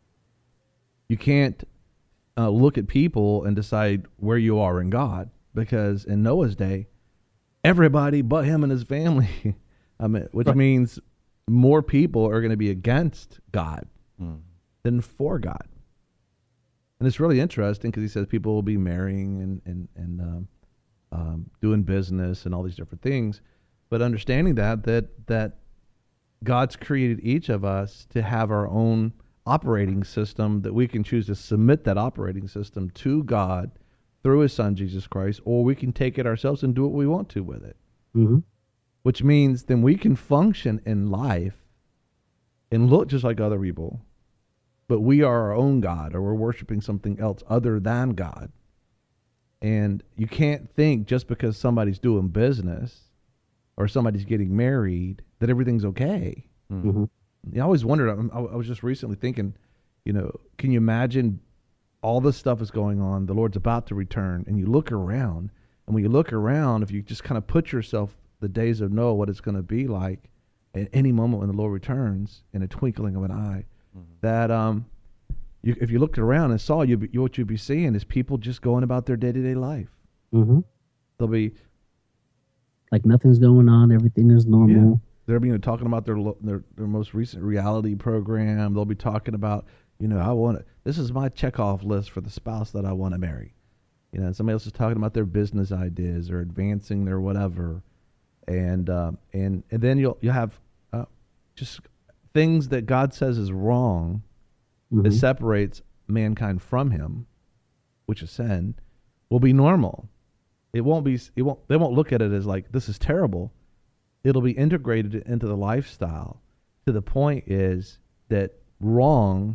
You can't uh, look at people and decide where you are in God, because in Noah's day, everybody but him and his family, I mean, which right. means more people are going to be against God mm. than for God. And it's really interesting because he says people will be marrying and, and, and um, um, doing business and all these different things. But understanding that, that that God's created each of us to have our own operating system, that we can choose to submit that operating system to God through his son, Jesus Christ, or we can take it ourselves and do what we want to with it. Mm-hmm. Which means then we can function in life and look just like other people, but we are our own God, or we're worshiping something else other than God. And you can't think just because somebody's doing business or somebody's getting married that everything's okay. Mm-hmm. I always wondered, I, I was just recently thinking, you know, can you imagine all this stuff is going on, the Lord's about to return, and you look around, and when you look around, if you just kind of put yourself the days of Noah, what it's going to be like at any moment when the Lord returns, in a twinkling of an eye, mm-hmm. that um, you, if you looked around and saw, you, you what you'd be seeing is people just going about their day-to-day life. Mm-hmm. They'll be like nothing's going on, everything is normal. Yeah. They'll be, you know, talking about their, their their most recent reality program. They'll be talking about, you know, I want to, this is my checkoff list for the spouse that I want to marry. You know, and somebody else is talking about their business ideas or advancing their whatever, and um, and and then you'll you have uh, just things that God says is wrong, mm-hmm. that separates mankind from Him, which is sin, will be normal. It won't be. It won't. They won't look at it as like this is terrible. It'll be integrated into the lifestyle. To the point is that wrong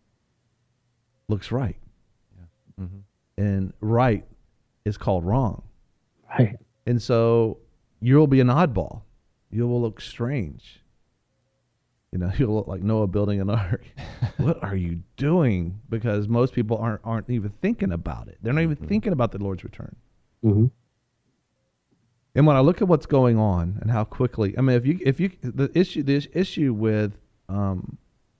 looks right, yeah. mm-hmm. and right is called wrong. Right. And so you'll be an oddball. you will look strange. You know, you'll look like Noah building an ark. What are you doing? Because most people aren't aren't even thinking about it. They're not even mm-hmm. thinking about the Lord's return. Mm-hmm. And when I look at what's going on and how quickly, I mean, if you if you the issue this issue with um,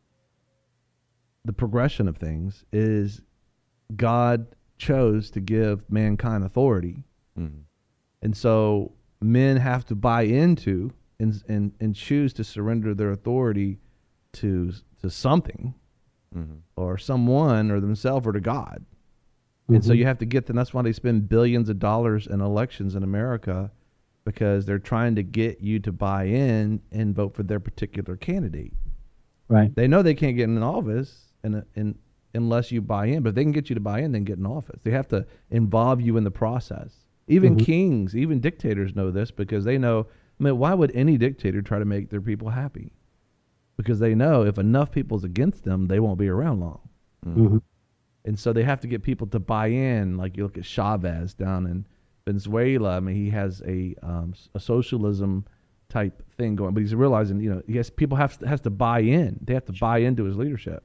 the progression of things is God chose to give mankind authority, mm-hmm. and so men have to buy into. And, and and choose to surrender their authority to to something mm-hmm. or someone or themselves or to God. Mm-hmm. And so you have to get them. That's why they spend billions of dollars in elections in America, because they're trying to get you to buy in and vote for their particular candidate. Right. They know they can't get in office in, in, unless you buy in, but if they can get you to buy in, then get in office. They have to involve you in the process. Even mm-hmm. kings, even dictators know this, because they know, I mean, why would any dictator try to make their people happy? Because they know if enough people's against them, they won't be around long. Mm-hmm. And so they have to get people to buy in. Like you look at Chavez down in Venezuela. I mean, he has a um, a socialism type thing going, but he's realizing, you know, yes, people have to, has to buy in. They have to buy into his leadership.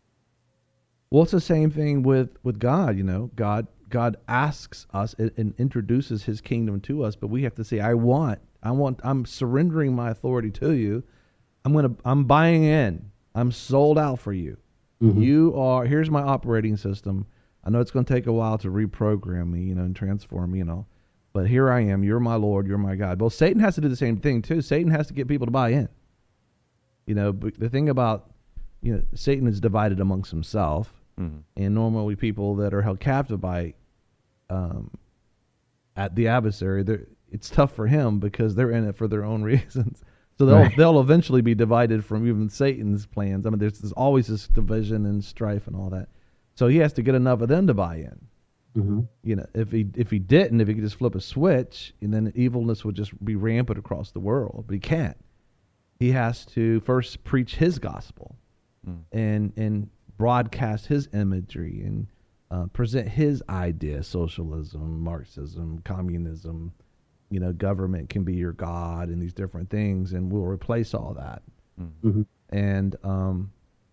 Well, it's the same thing with, with God. You know, God God asks us and, and introduces His kingdom to us, but we have to say, I want. I want, I'm surrendering my authority to you. I'm going to, I'm buying in. I'm sold out for you. Mm-hmm. You are, here's my operating system. I know it's going to take a while to reprogram me, you know, and transform me, you know, but here I am. You're my Lord. You're my God. Well, Satan has to do the same thing too. Satan has to get people to buy in. You know, but the thing about, you know, Satan is divided amongst himself, mm-hmm. and normally people that are held captive by, um, at the adversary, they're, it's tough for him because they're in it for their own reasons. So they'll right. they'll eventually be divided from even Satan's plans. I mean, there's, there's always this division and strife and all that. So he has to get enough of them to buy in. Mm-hmm. You know, if he if he didn't, if he could just flip a switch, and then evilness would just be rampant across the world. But he can't. He has to first preach his gospel, mm. and and broadcast his imagery and uh, present his idea: socialism, Marxism, communism. You know, government can be your God and these different things, and we'll replace all that. Mm-hmm. And um,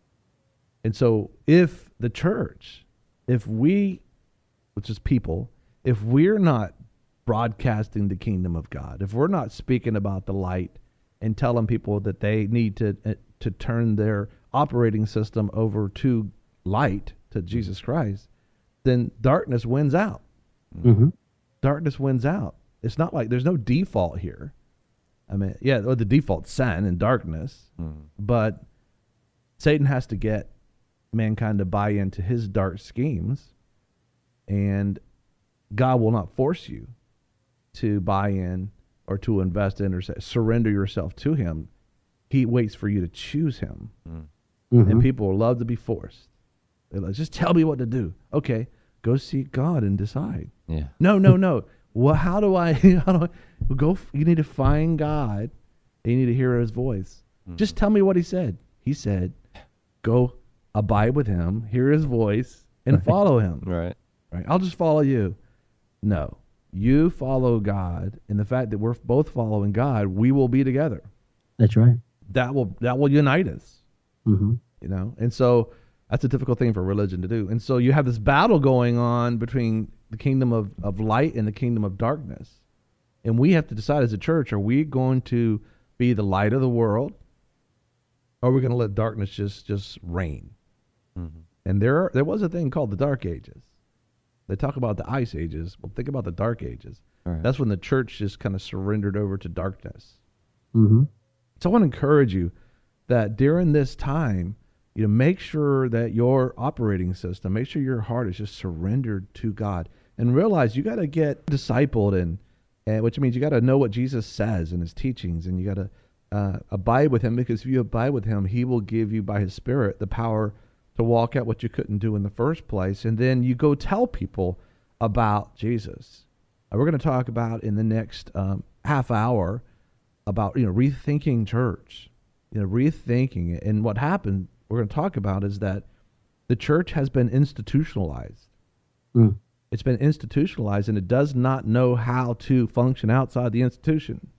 and so if the church, if we, which is people, if we're not broadcasting the kingdom of God, if we're not speaking about the light and telling people that they need to uh, to turn their operating system over to light, to Jesus Christ, then darkness wins out. Mm-hmm. Darkness wins out. It's not like there's no default here. I mean, yeah, well, the default's sin and darkness, mm. but Satan has to get mankind to buy into his dark schemes, and God will not force you to buy in or to invest in or say, surrender yourself to him. He waits for you to choose him. Mm. Mm-hmm. And people will love to be forced. They're like, just tell me what to do. Okay, go seek God and decide. Yeah. No, no, no. Well, how do I, how do I go? You need to find God and you need to hear his voice. Mm-hmm. Just tell me what he said. He said, go abide with him, hear his voice, and right. follow him. Right. Right. I'll just follow you. No, you follow God. And the fact that we're both following God, we will be together. That's right. That will, that will unite us. Mm-hmm. You know? And so that's a difficult thing for religion to do. And so you have this battle going on between the kingdom of, of light and the kingdom of darkness. And we have to decide as a church, are we going to be the light of the world, or are we going to let darkness just, just reign? Mm-hmm. And there are, there was a thing called the Dark Ages. They talk about the Ice Ages. Well, think about the Dark Ages. Right. That's when the church just kind of surrendered over to darkness. Mm-hmm. So I want to encourage you that during this time, you know, make sure that your operating system, make sure your heart is just surrendered to God, and realize you got to get discipled, and, and which means you got to know what Jesus says in his teachings, and you got to uh, abide with him, because if you abide with him, he will give you by his Spirit the power to walk out what you couldn't do in the first place. And then you go tell people about Jesus. Uh, we're going to talk about in the next um, half hour about, you know, rethinking church, you know, rethinking it. And what happened, we're going to talk about, is that the church has been institutionalized. Mm. It's been institutionalized, and it does not know how to function outside the institution.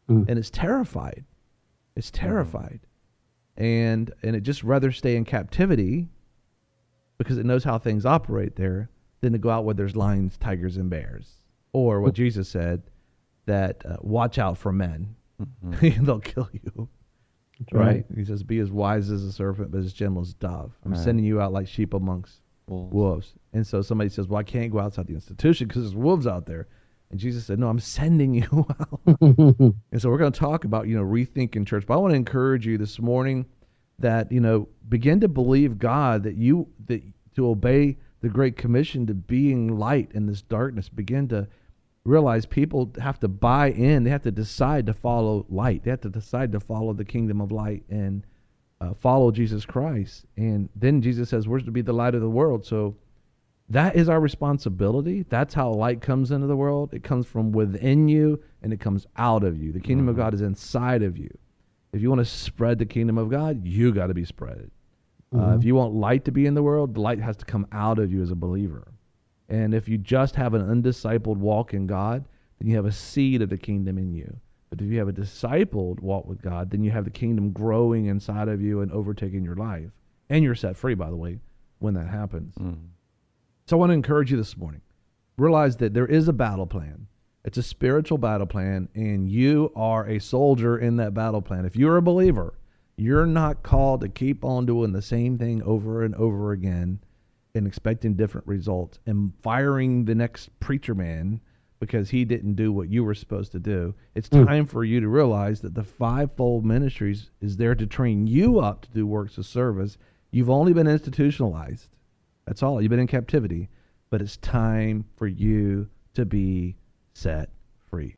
mm. and it's terrified. It's terrified. Mm. And and it just rather stay in captivity because it knows how things operate there than to go out where there's lions, tigers, and bears. Or what Jesus said, that uh, watch out for men. Mm-hmm. They'll kill you. Right. right? He says, be as wise as a serpent, but as gentle as a dove. I'm right. sending you out like sheep amongst wolves. wolves. And so somebody says, well, I can't go outside the institution because there's wolves out there. And Jesus said, no, I'm sending you out. And so we're going to talk about, you know, rethinking church. But I want to encourage you this morning that, you know, begin to believe God that you, that to obey the Great Commission to being light in this darkness. Begin to realize people have to buy in. They have to decide to follow light. They have to decide to follow the kingdom of light and uh, follow Jesus Christ. And then Jesus says, we're to be the light of the world. So that is our responsibility. That's how light comes into the world. It comes from within you and it comes out of you. The kingdom mm-hmm. of God is inside of you. If you want to spread the kingdom of God, you got to be spread. Mm-hmm. Uh, if you want light to be in the world, the light has to come out of you as a believer. And if you just have an undiscipled walk in God, then you have a seed of the kingdom in you. But if you have a discipled walk with God, then you have the kingdom growing inside of you and overtaking your life. And you're set free, by the way, when that happens. Mm. So I want to encourage you this morning. Realize that there is a battle plan. It's a spiritual battle plan, and you are a soldier in that battle plan. If you're a believer, you're not called to keep on doing the same thing over and over again and expecting different results and firing the next preacher man because he didn't do what you were supposed to do. It's time mm. for you to realize that the fivefold ministries is there to train you up to do works of service. You've only been institutionalized. That's all. You've been in captivity, but it's time for you to be set free.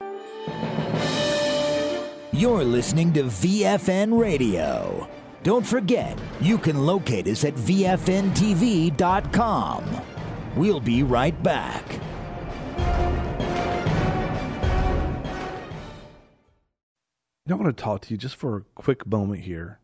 You're listening to V F N Radio. Don't forget, you can locate us at V F N T V dot com. We'll be right back. I want to talk to you just for a quick moment here.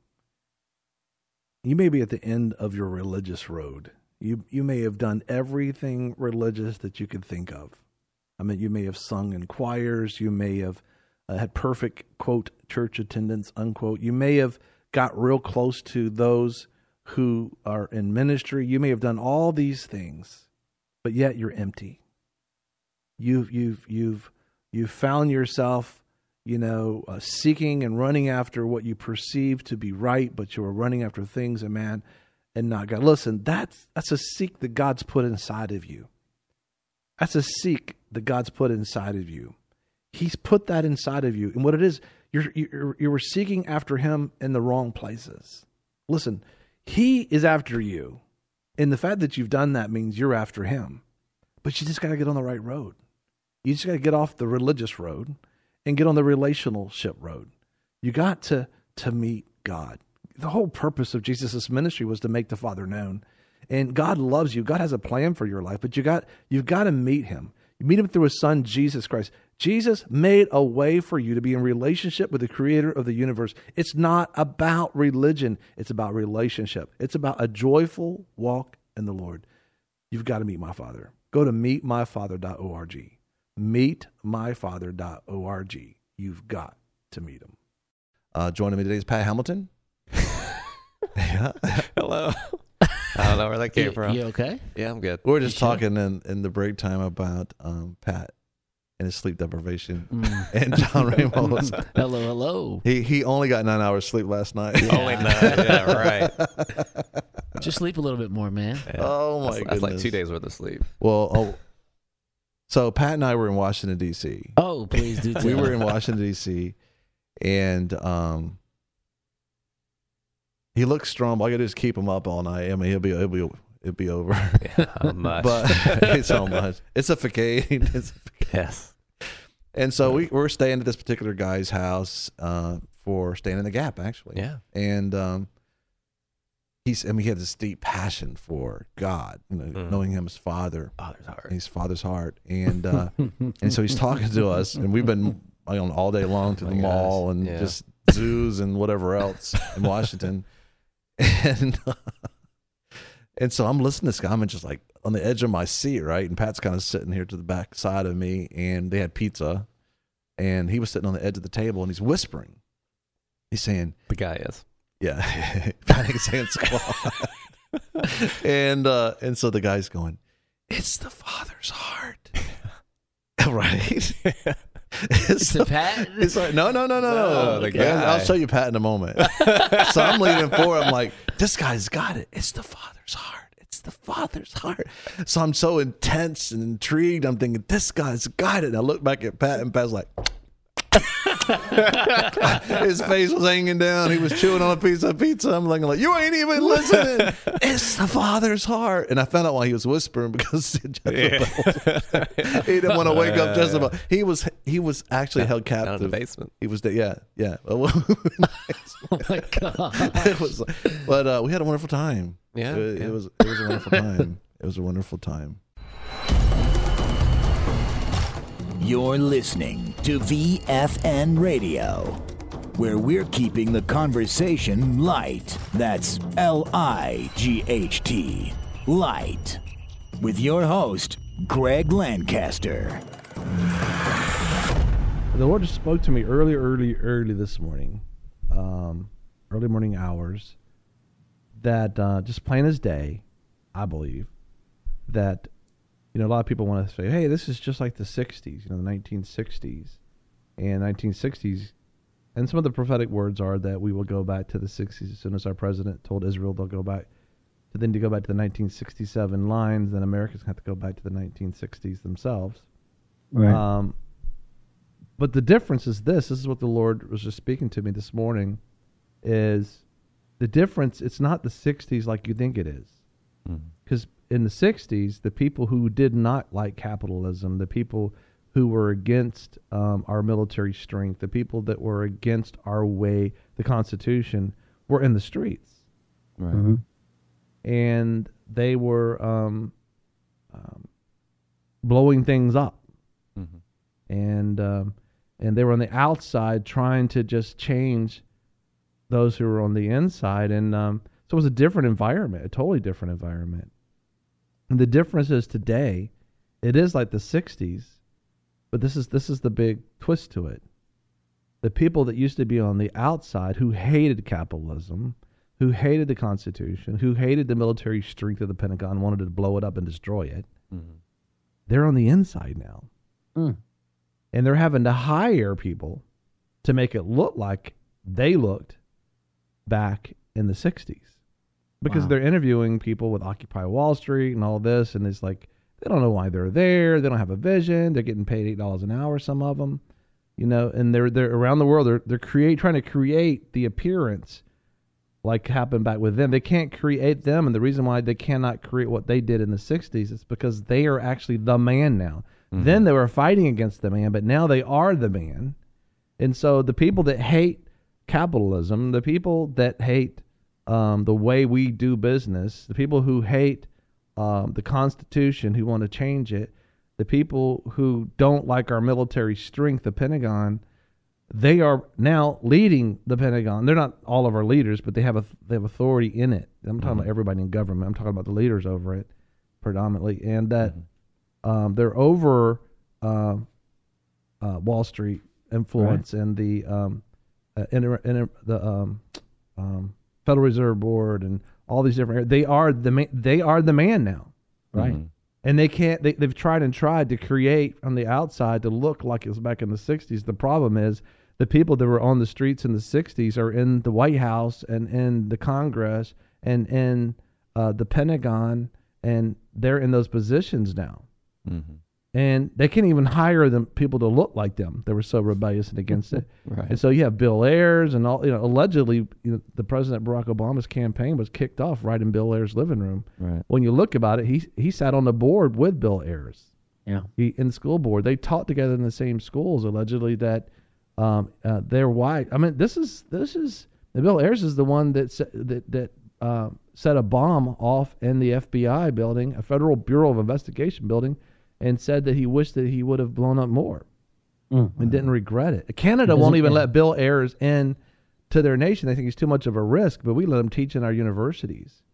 You may be at the end of your religious road. You you may have done everything religious that you could think of. I mean, you may have sung in choirs. You may have uh, had perfect, quote, church attendance, unquote. You may have got real close to those who are in ministry. You may have done all these things, but yet you're empty. You've you've you've you've found yourself, you know, uh, seeking and running after what you perceive to be right, but you are running after things and man and not God. Listen, that's that's a seek that God's put inside of you. That's a seek that God's put inside of you. He's put that inside of you, and what it is. You're, you're, you were seeking after him in the wrong places. Listen, he is after you. And the fact that you've done that means you're after him. But you just got to get on the right road. You just got to get off the religious road and get on the relationship road. You got to, to meet God. The whole purpose of Jesus' ministry was to make the Father known. And God loves you. God has a plan for your life, but you got, you've got to meet him. You meet him through his son, Jesus Christ. Jesus made a way for you to be in relationship with the creator of the universe. It's not about religion. It's about relationship. It's about a joyful walk in the Lord. You've got to meet my Father. Go to meet my father dot org. meet my father dot org. You've got to meet him. Uh, joining me today is Pat Hamilton. Yeah. Hello. I don't know where that came you, from. You okay? Yeah, I'm good. We were just you talking in, in the break time about um, Pat and his sleep deprivation mm. and John Ramos. hello, hello. He he only got nine hours sleep last night. Yeah. Only nine, yeah, right. Just sleep a little bit more, man. Yeah. Oh, my that's, goodness. That's like two days worth of sleep. Well, oh, so Pat and I were in Washington, D C Oh, please do tell. We were in Washington, D C and um, he looks strong. All I got to do is keep him up all night. I mean, he'll be, he'll be, it'll be over. Yeah, how much? But it's so much. It's a facade. It's a facade. Yes. And so we, we're staying at this particular guy's house uh, for staying in the Gap, actually. Yeah. And um, he's, I mean, he had this deep passion for God, you know, mm. knowing him as Father. Father's heart. His Father's heart. And uh, and so he's talking to us, and we've been on all day long to oh the mall gosh. and yeah. just zoos and whatever else in Washington. And uh, and so I'm listening to this guy. I'm just like on the edge of my seat, right? And Pat's kind of sitting here to the back side of me, and they had pizza. and he was sitting on the edge of the table, and he's whispering. He's saying, "The guy is, yeah, patting his hand squad." and uh, and so the guy's going, "It's the Father's heart." Right? It's a pat? It's like, no, no, no, no, no. No, the Yeah, guy. I'll show you Pat in a moment. So I'm leaning forward. I'm like, this guy's got it. It's the Father's heart. It's the Father's heart. So I'm so intense and intrigued. I'm thinking, this guy's got it. And I look back at Pat, and Pat's like, his face was hanging down. He was chewing on a piece of pizza. I'm like, you ain't even listening. It's the Father's heart. And I found out why he was whispering, because Jezebel, he didn't want to wake up Jezebel. He was he was actually held captive down in the basement. He was there. Yeah, yeah. Oh my God. It was, but uh, we had a wonderful time. Yeah, it, yeah. it was it was a wonderful time. It was a wonderful time. You're listening to V F N Radio, where we're keeping the conversation light. That's L I G H T, light. With your host, Greg Lancaster. The Lord just spoke to me early, early, early this morning, um, early morning hours, that uh, just plain as day, I believe, that you know, a lot of people want to say, hey, this is just like the sixties, you know, the nineteen sixties. And nineteen sixties, and some of the prophetic words are that we will go back to the sixties as soon as our president told Israel they'll go back. To then to go back to the nineteen sixty-seven lines, then Americans have to go back to the nineteen sixties themselves. Right. Um, but the difference is this. This is what the Lord was just speaking to me this morning, is the difference, it's not the sixties like you think it is. Because in the sixties, the people who did not like capitalism, the people who were against um, our military strength, the people that were against our way, the Constitution, were in the streets. Right. Mm-hmm. And they were um, um, blowing things up. Mm-hmm. And um, and they were on the outside trying to just change those who were on the inside. And um, so it was a different environment, a totally different environment. And the difference is today, it is like the sixties, but this is this is the big twist to it. The people that used to be on the outside, who hated capitalism, who hated the Constitution, who hated the military strength of the Pentagon, wanted to blow it up and destroy it, Mm-hmm. they're on the inside now. Mm. And they're having to hire people to make it look like they looked back in the sixties. Because Wow. they're interviewing people with Occupy Wall Street and all this, and it's like, they don't know why they're there. They don't have a vision. They're getting paid eight dollars an hour, some of them. You know, and they're they're around the world. They're they're create trying to create the appearance like happened back with them. They can't create them, and the reason why they cannot create what they did in the sixties is because they are actually the man now. Mm-hmm. Then they were fighting against the man, but now they are the man. And so the people that hate capitalism, the people that hate um, the way we do business, the people who hate um, the Constitution, who want to change it, the people who don't like our military strength, the Pentagon, they are now leading the Pentagon. They're not all of our leaders, but they have a they have authority in it. I'm talking mm-hmm. about everybody in government. I'm talking about the leaders over it predominantly, and that mm-hmm. um, they're over uh, uh, Wall Street influence right. and the um, uh, inter, inter, the um, um, Federal Reserve Board and all these different. They are the ma- they are the man now, right? Mm-hmm. And they can't. They, they've tried and tried to create on the outside to look like it was back in the sixties. The problem is the people that were on the streets in the sixties are in the White House and in the Congress and in uh, the Pentagon, and they're in those positions now. Mm-hmm. And they can't even hire them people to look like them. They were so rebellious and against it. Right. And so you have Bill Ayers and all. You know, allegedly, you know, the President Barack Obama's campaign was kicked off right in Bill Ayers' living room. Right. When you look about it, he he sat on the board with Bill Ayers. Yeah. He in the school board. They taught together in the same schools. Allegedly, that um, uh, they're white. I mean, this is this is Bill Ayers is the one that that that uh, set a bomb off in the F B I building, a Federal Bureau of Investigation building, and said that he wished that he would have blown up more mm-hmm. and didn't regret it. Canada won't even let Bill Ayers in to their nation. They think he's too much of a risk, but we let him teach in our universities.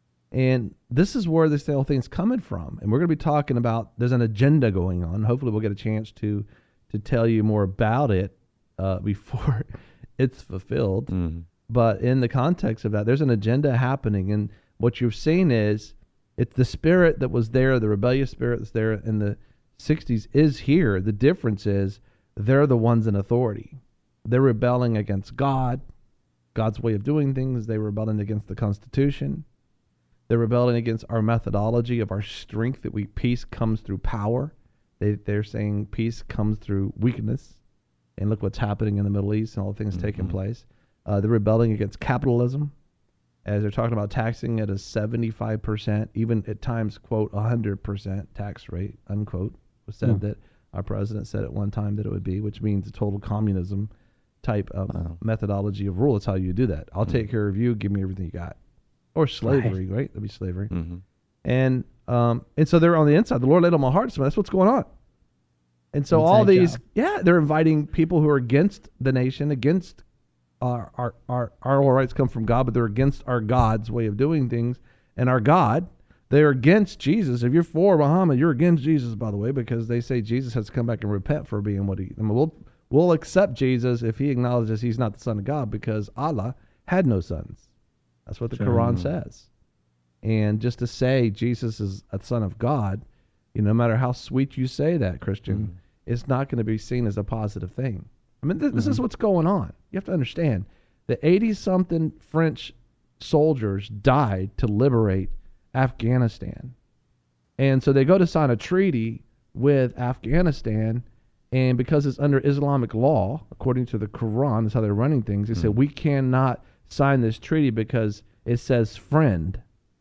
And this is where this whole thing's coming from. And we're going to be talking about, there's an agenda going on. Hopefully we'll get a chance to to tell you more about it uh, before it's fulfilled. Mm-hmm. But in the context of that, there's an agenda happening. And what you've seen is it's the spirit that was there, the rebellious spirit that's there in the sixties is here. The difference is they're the ones in authority. They're rebelling against God, God's way of doing things. They're rebelling against the Constitution. They're rebelling against our methodology of our strength, that we peace comes through power. They, they're saying peace comes through weakness. And look what's happening in the Middle East and all the things mm-hmm. taking place. Uh, they're rebelling against capitalism, as they're talking about taxing at a seventy-five percent, even at times, quote, one hundred percent tax rate, unquote. Was said mm. that our president said at one time that it would be, which means a total communism type of wow. methodology of rule. It's how you do that. I'll mm. take care of you, give me everything you got. Or slavery, right? right? That'd be slavery. Mm-hmm. And um, and so they're on the inside. The Lord laid on my heart, so that's what's going on. And so Inside all these, job. yeah, they're inviting people who are against the nation, against our, our, our, our all rights come from God, but they're against our God's way of doing things. And our God, they're against Jesus. If you're for Muhammad, you're against Jesus, by the way, because they say Jesus has to come back and repent for being what he, I mean, we'll, we'll accept Jesus if he acknowledges he's not the son of God, because Allah had no sons. That's what the Sure. Quran says. And just to say Jesus is a son of God, you know, no matter how sweet you say that, Christian, mm-hmm. it's not going to be seen as a positive thing. I mean, th- this mm-hmm. is what's going on. You have to understand that eighty-something French soldiers died to liberate Afghanistan. And so they go to sign a treaty with Afghanistan, and because it's under Islamic law, according to the Quran, that's how they're running things, they mm-hmm. said, we cannot sign this treaty because it says friend.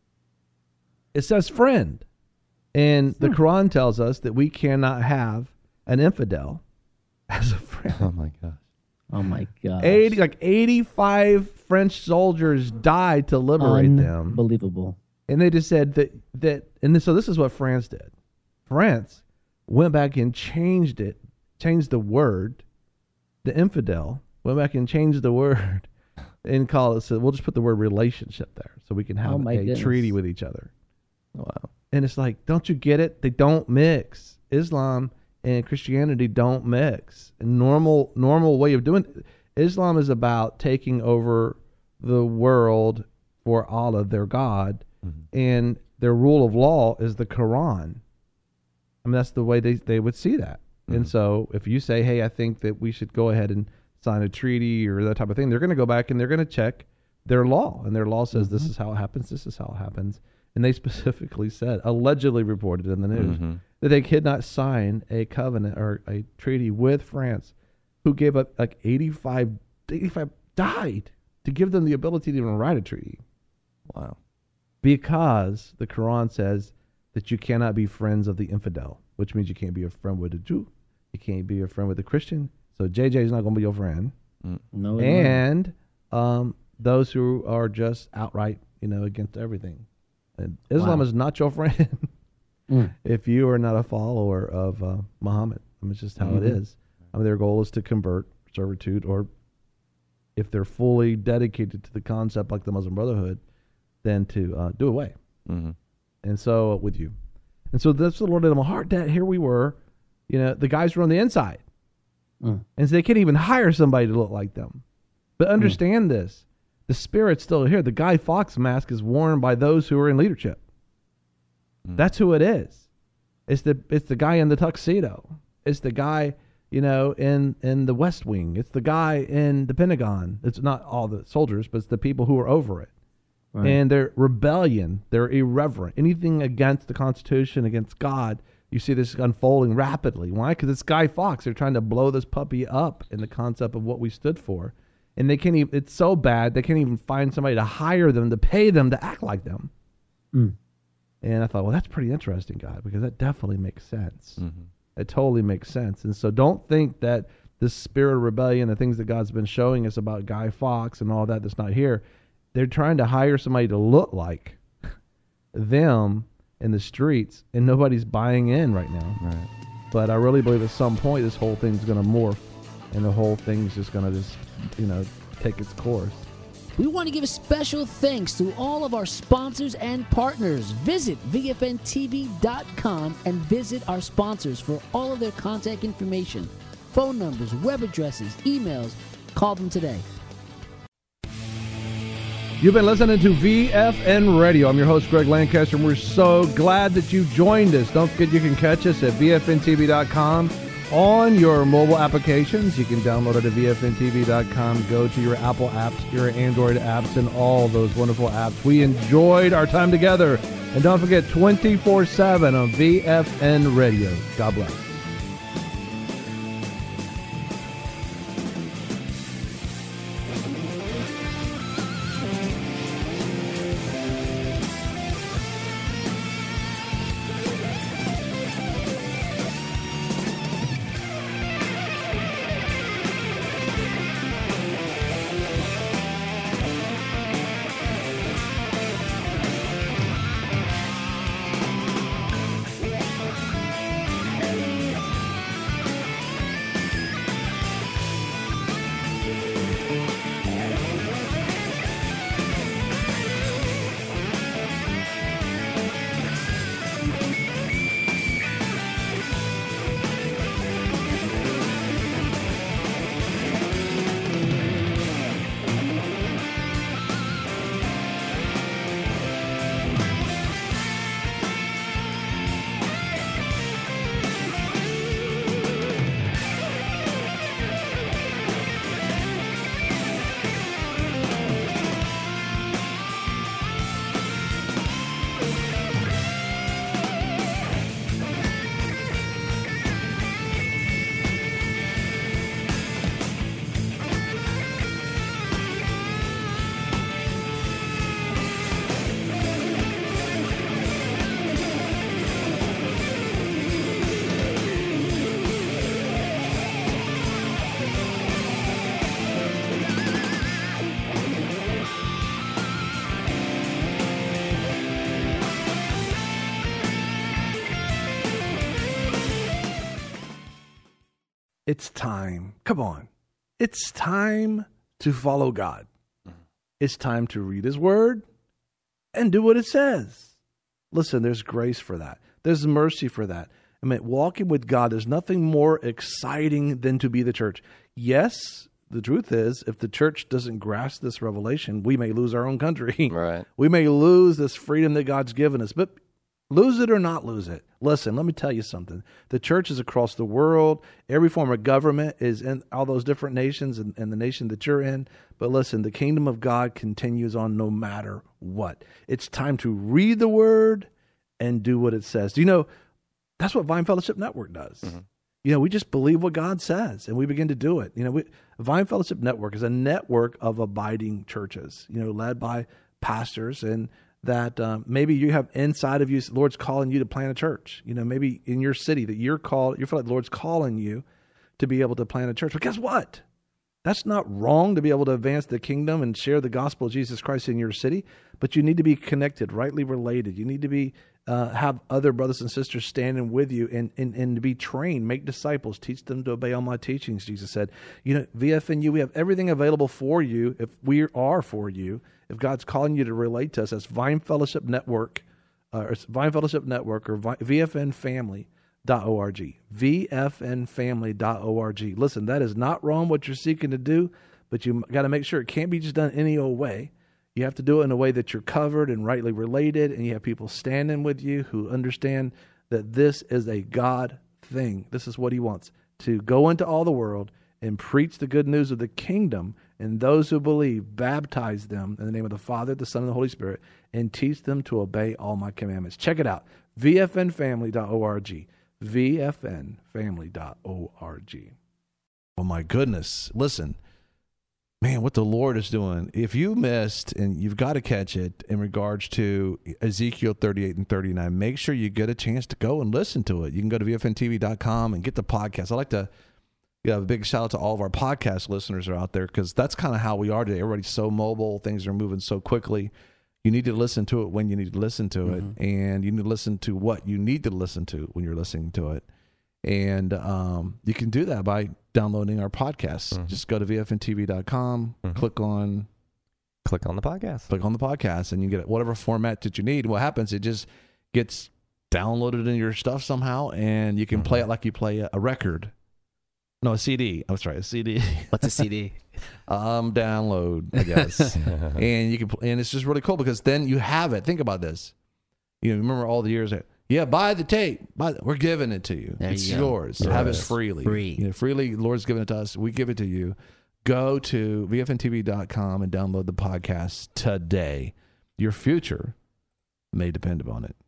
It says friend. And the Quran tells us that we cannot have an infidel as a friend. Oh my gosh. Oh my God. eighty like eighty-five French soldiers died to liberate them. Unbelievable. And they just said that that and so this is what France did. France went back and changed it, changed the word, the infidel, went back and changed the word and call it, so we'll just put the word relationship there so we can have Oh my a goodness. treaty with each other. Wow. And it's like, don't you get it? They don't mix. Islam and Christianity don't mix. A normal normal way of doing it. Islam is about taking over the world for Allah, their God, mm-hmm. and their rule of law is the Quran. I mean, that's the way they, they would see that. Mm-hmm. And so if you say, hey, I think that we should go ahead and sign a treaty or that type of thing, they're going to go back and they're going to check their law. And their law says mm-hmm. this is how it happens, this is how it happens. And they specifically said, allegedly reported in the news, mm-hmm. that they could not sign a covenant or a treaty with France, who gave up like eighty-five, eighty-five died to give them the ability to even write a treaty. Wow. Because the Quran says that you cannot be friends of the infidel, which means you can't be a friend with a Jew. You can't be a friend with a Christian. So J J is not going to be your friend. Mm. No. And um, those who are just outright, you know, against everything. And Islam Wow. is not your friend Mm. if you are not a follower of uh, Muhammad. I mean, it's just how Mhm. it is. I mean, their goal is to convert servitude, or if they're fully dedicated to the concept like the Muslim Brotherhood, then to uh, do away. Mm-hmm. And so uh, with you. And so that's the Lord laid on my heart. That here we were, you know, the guys were on the inside. Mm. And so they can't even hire somebody to look like them. But understand mm. this. The spirit's still here. The Guy Fawkes mask is worn by those who are in leadership. Mm. That's who it is. It's the it's the guy in the tuxedo. It's the guy, you know, in, in the West Wing. It's the guy in the Pentagon. It's not all the soldiers, but it's the people who are over it. Right. And they're rebellion. They're irreverent. Anything against the Constitution, against God, you see this unfolding rapidly. Why? Because it's Guy Fawkes. They're trying to blow this puppy up in the concept of what we stood for. And they can't even, it's so bad, they can't even find somebody to hire them, to pay them to act like them. Mm. And I thought, well, that's pretty interesting, God, because that definitely makes sense. Mm-hmm. It totally makes sense. And so don't think that this spirit of rebellion, the things that God's been showing us about Guy Fawkes and all that that's not here, they're trying to hire somebody to look like them in the streets, and nobody's buying in right now. Right. But I really believe at some point this whole thing's going to morph, and the whole thing's just going to just, you know, take its course. We want to give a special thanks to all of our sponsors and partners. Visit V F N T V dot com and visit our sponsors for all of their contact information. phone numbers, web addresses, emails. Call them today. You've been listening to V F N Radio. I'm your host, Greg Lancaster, and we're so glad that you joined us. Don't forget you can catch us at V F N T V dot com on your mobile applications. You can download it at V F N T V dot com. Go to your Apple apps, your Android apps, and all those wonderful apps. We enjoyed our time together. And don't forget, twenty-four seven on V F N Radio. God bless. It's time. Come on. It's time to follow God. Mm-hmm. It's time to read his word and do what it says. Listen, there's grace for that. There's mercy for that. I mean, walking with God, there's nothing more exciting than to be the church. Yes, the truth is, if the church doesn't grasp this revelation, we may lose our own country. Right. We may lose this freedom that God's given us. But lose it or not lose it. Listen, let me tell you something. The church is across the world. Every form of government is in all those different nations and, and the nation that you're in. But listen, the kingdom of God continues on no matter what. It's time to read the word and do what it says. Do you know, that's what Vine Fellowship Network does. Mm-hmm. You know, we just believe what God says and we begin to do it. You know, we, Vine Fellowship Network is a network of abiding churches, you know, led by pastors, and that um, maybe you have inside of you, the Lord's calling you to plant a church. You know, maybe in your city that you're called, you feel like the Lord's calling you to be able to plant a church. But guess what? That's not wrong to be able to advance the kingdom and share the gospel of Jesus Christ in your city, but you need to be connected, rightly related. You need to be uh, have other brothers and sisters standing with you and, and, and to be trained, make disciples, teach them to obey all my teachings, Jesus said. You know, V F N U, we have everything available for you if we are for you. If God's calling you to relate to us, that's Vine Fellowship Network, uh, or Vine Fellowship Network, or V F N family dot org. V F N family dot org. Listen, that is not wrong what you're seeking to do, but you got to make sure it can't be just done any old way. You have to do it in a way that you're covered and rightly related, and you have people standing with you who understand that this is a God thing. This is what he wants, to go into all the world and preach the good news of the kingdom, and those who believe, baptize them in the name of the Father, the Son, and the Holy Spirit, and teach them to obey all my commandments. Check it out, V F N family dot org. V F N family dot org. Oh my goodness. Listen, man, what the Lord is doing. If you missed, and you've got to catch it in regards to Ezekiel thirty-eight and thirty-nine, make sure you get a chance to go and listen to it. You can go to V F N T V dot com and get the podcast. I like to give a big shout out to all of our podcast listeners are out there, because that's kind of how we are today. Everybody's so mobile. Things are moving so quickly. You need to listen to it when you need to listen to it, mm-hmm. and you need to listen to what you need to listen to when you're listening to it. And um, you can do that by downloading our podcasts. Mm-hmm. Just go to V F N T V dot com, mm-hmm. click on click on the podcast. Click on the podcast, and you get whatever format that you need. What happens, it just gets downloaded in your stuff somehow, and you can mm-hmm. play it like you play a, a record. No, a C D. I'm sorry, a C D. What's a C D? um, download, I guess. and you can, and it's just really cool because then you have it. Think about this. You know, remember all the years that, yeah, buy the tape. Buy the, we're giving it to you. There it's you go. yours. Yes. Have it freely. Free. You know, freely. The Lord's given it to us. We give it to you. Go to V F N T V dot com and download the podcast today. Your future may depend upon it.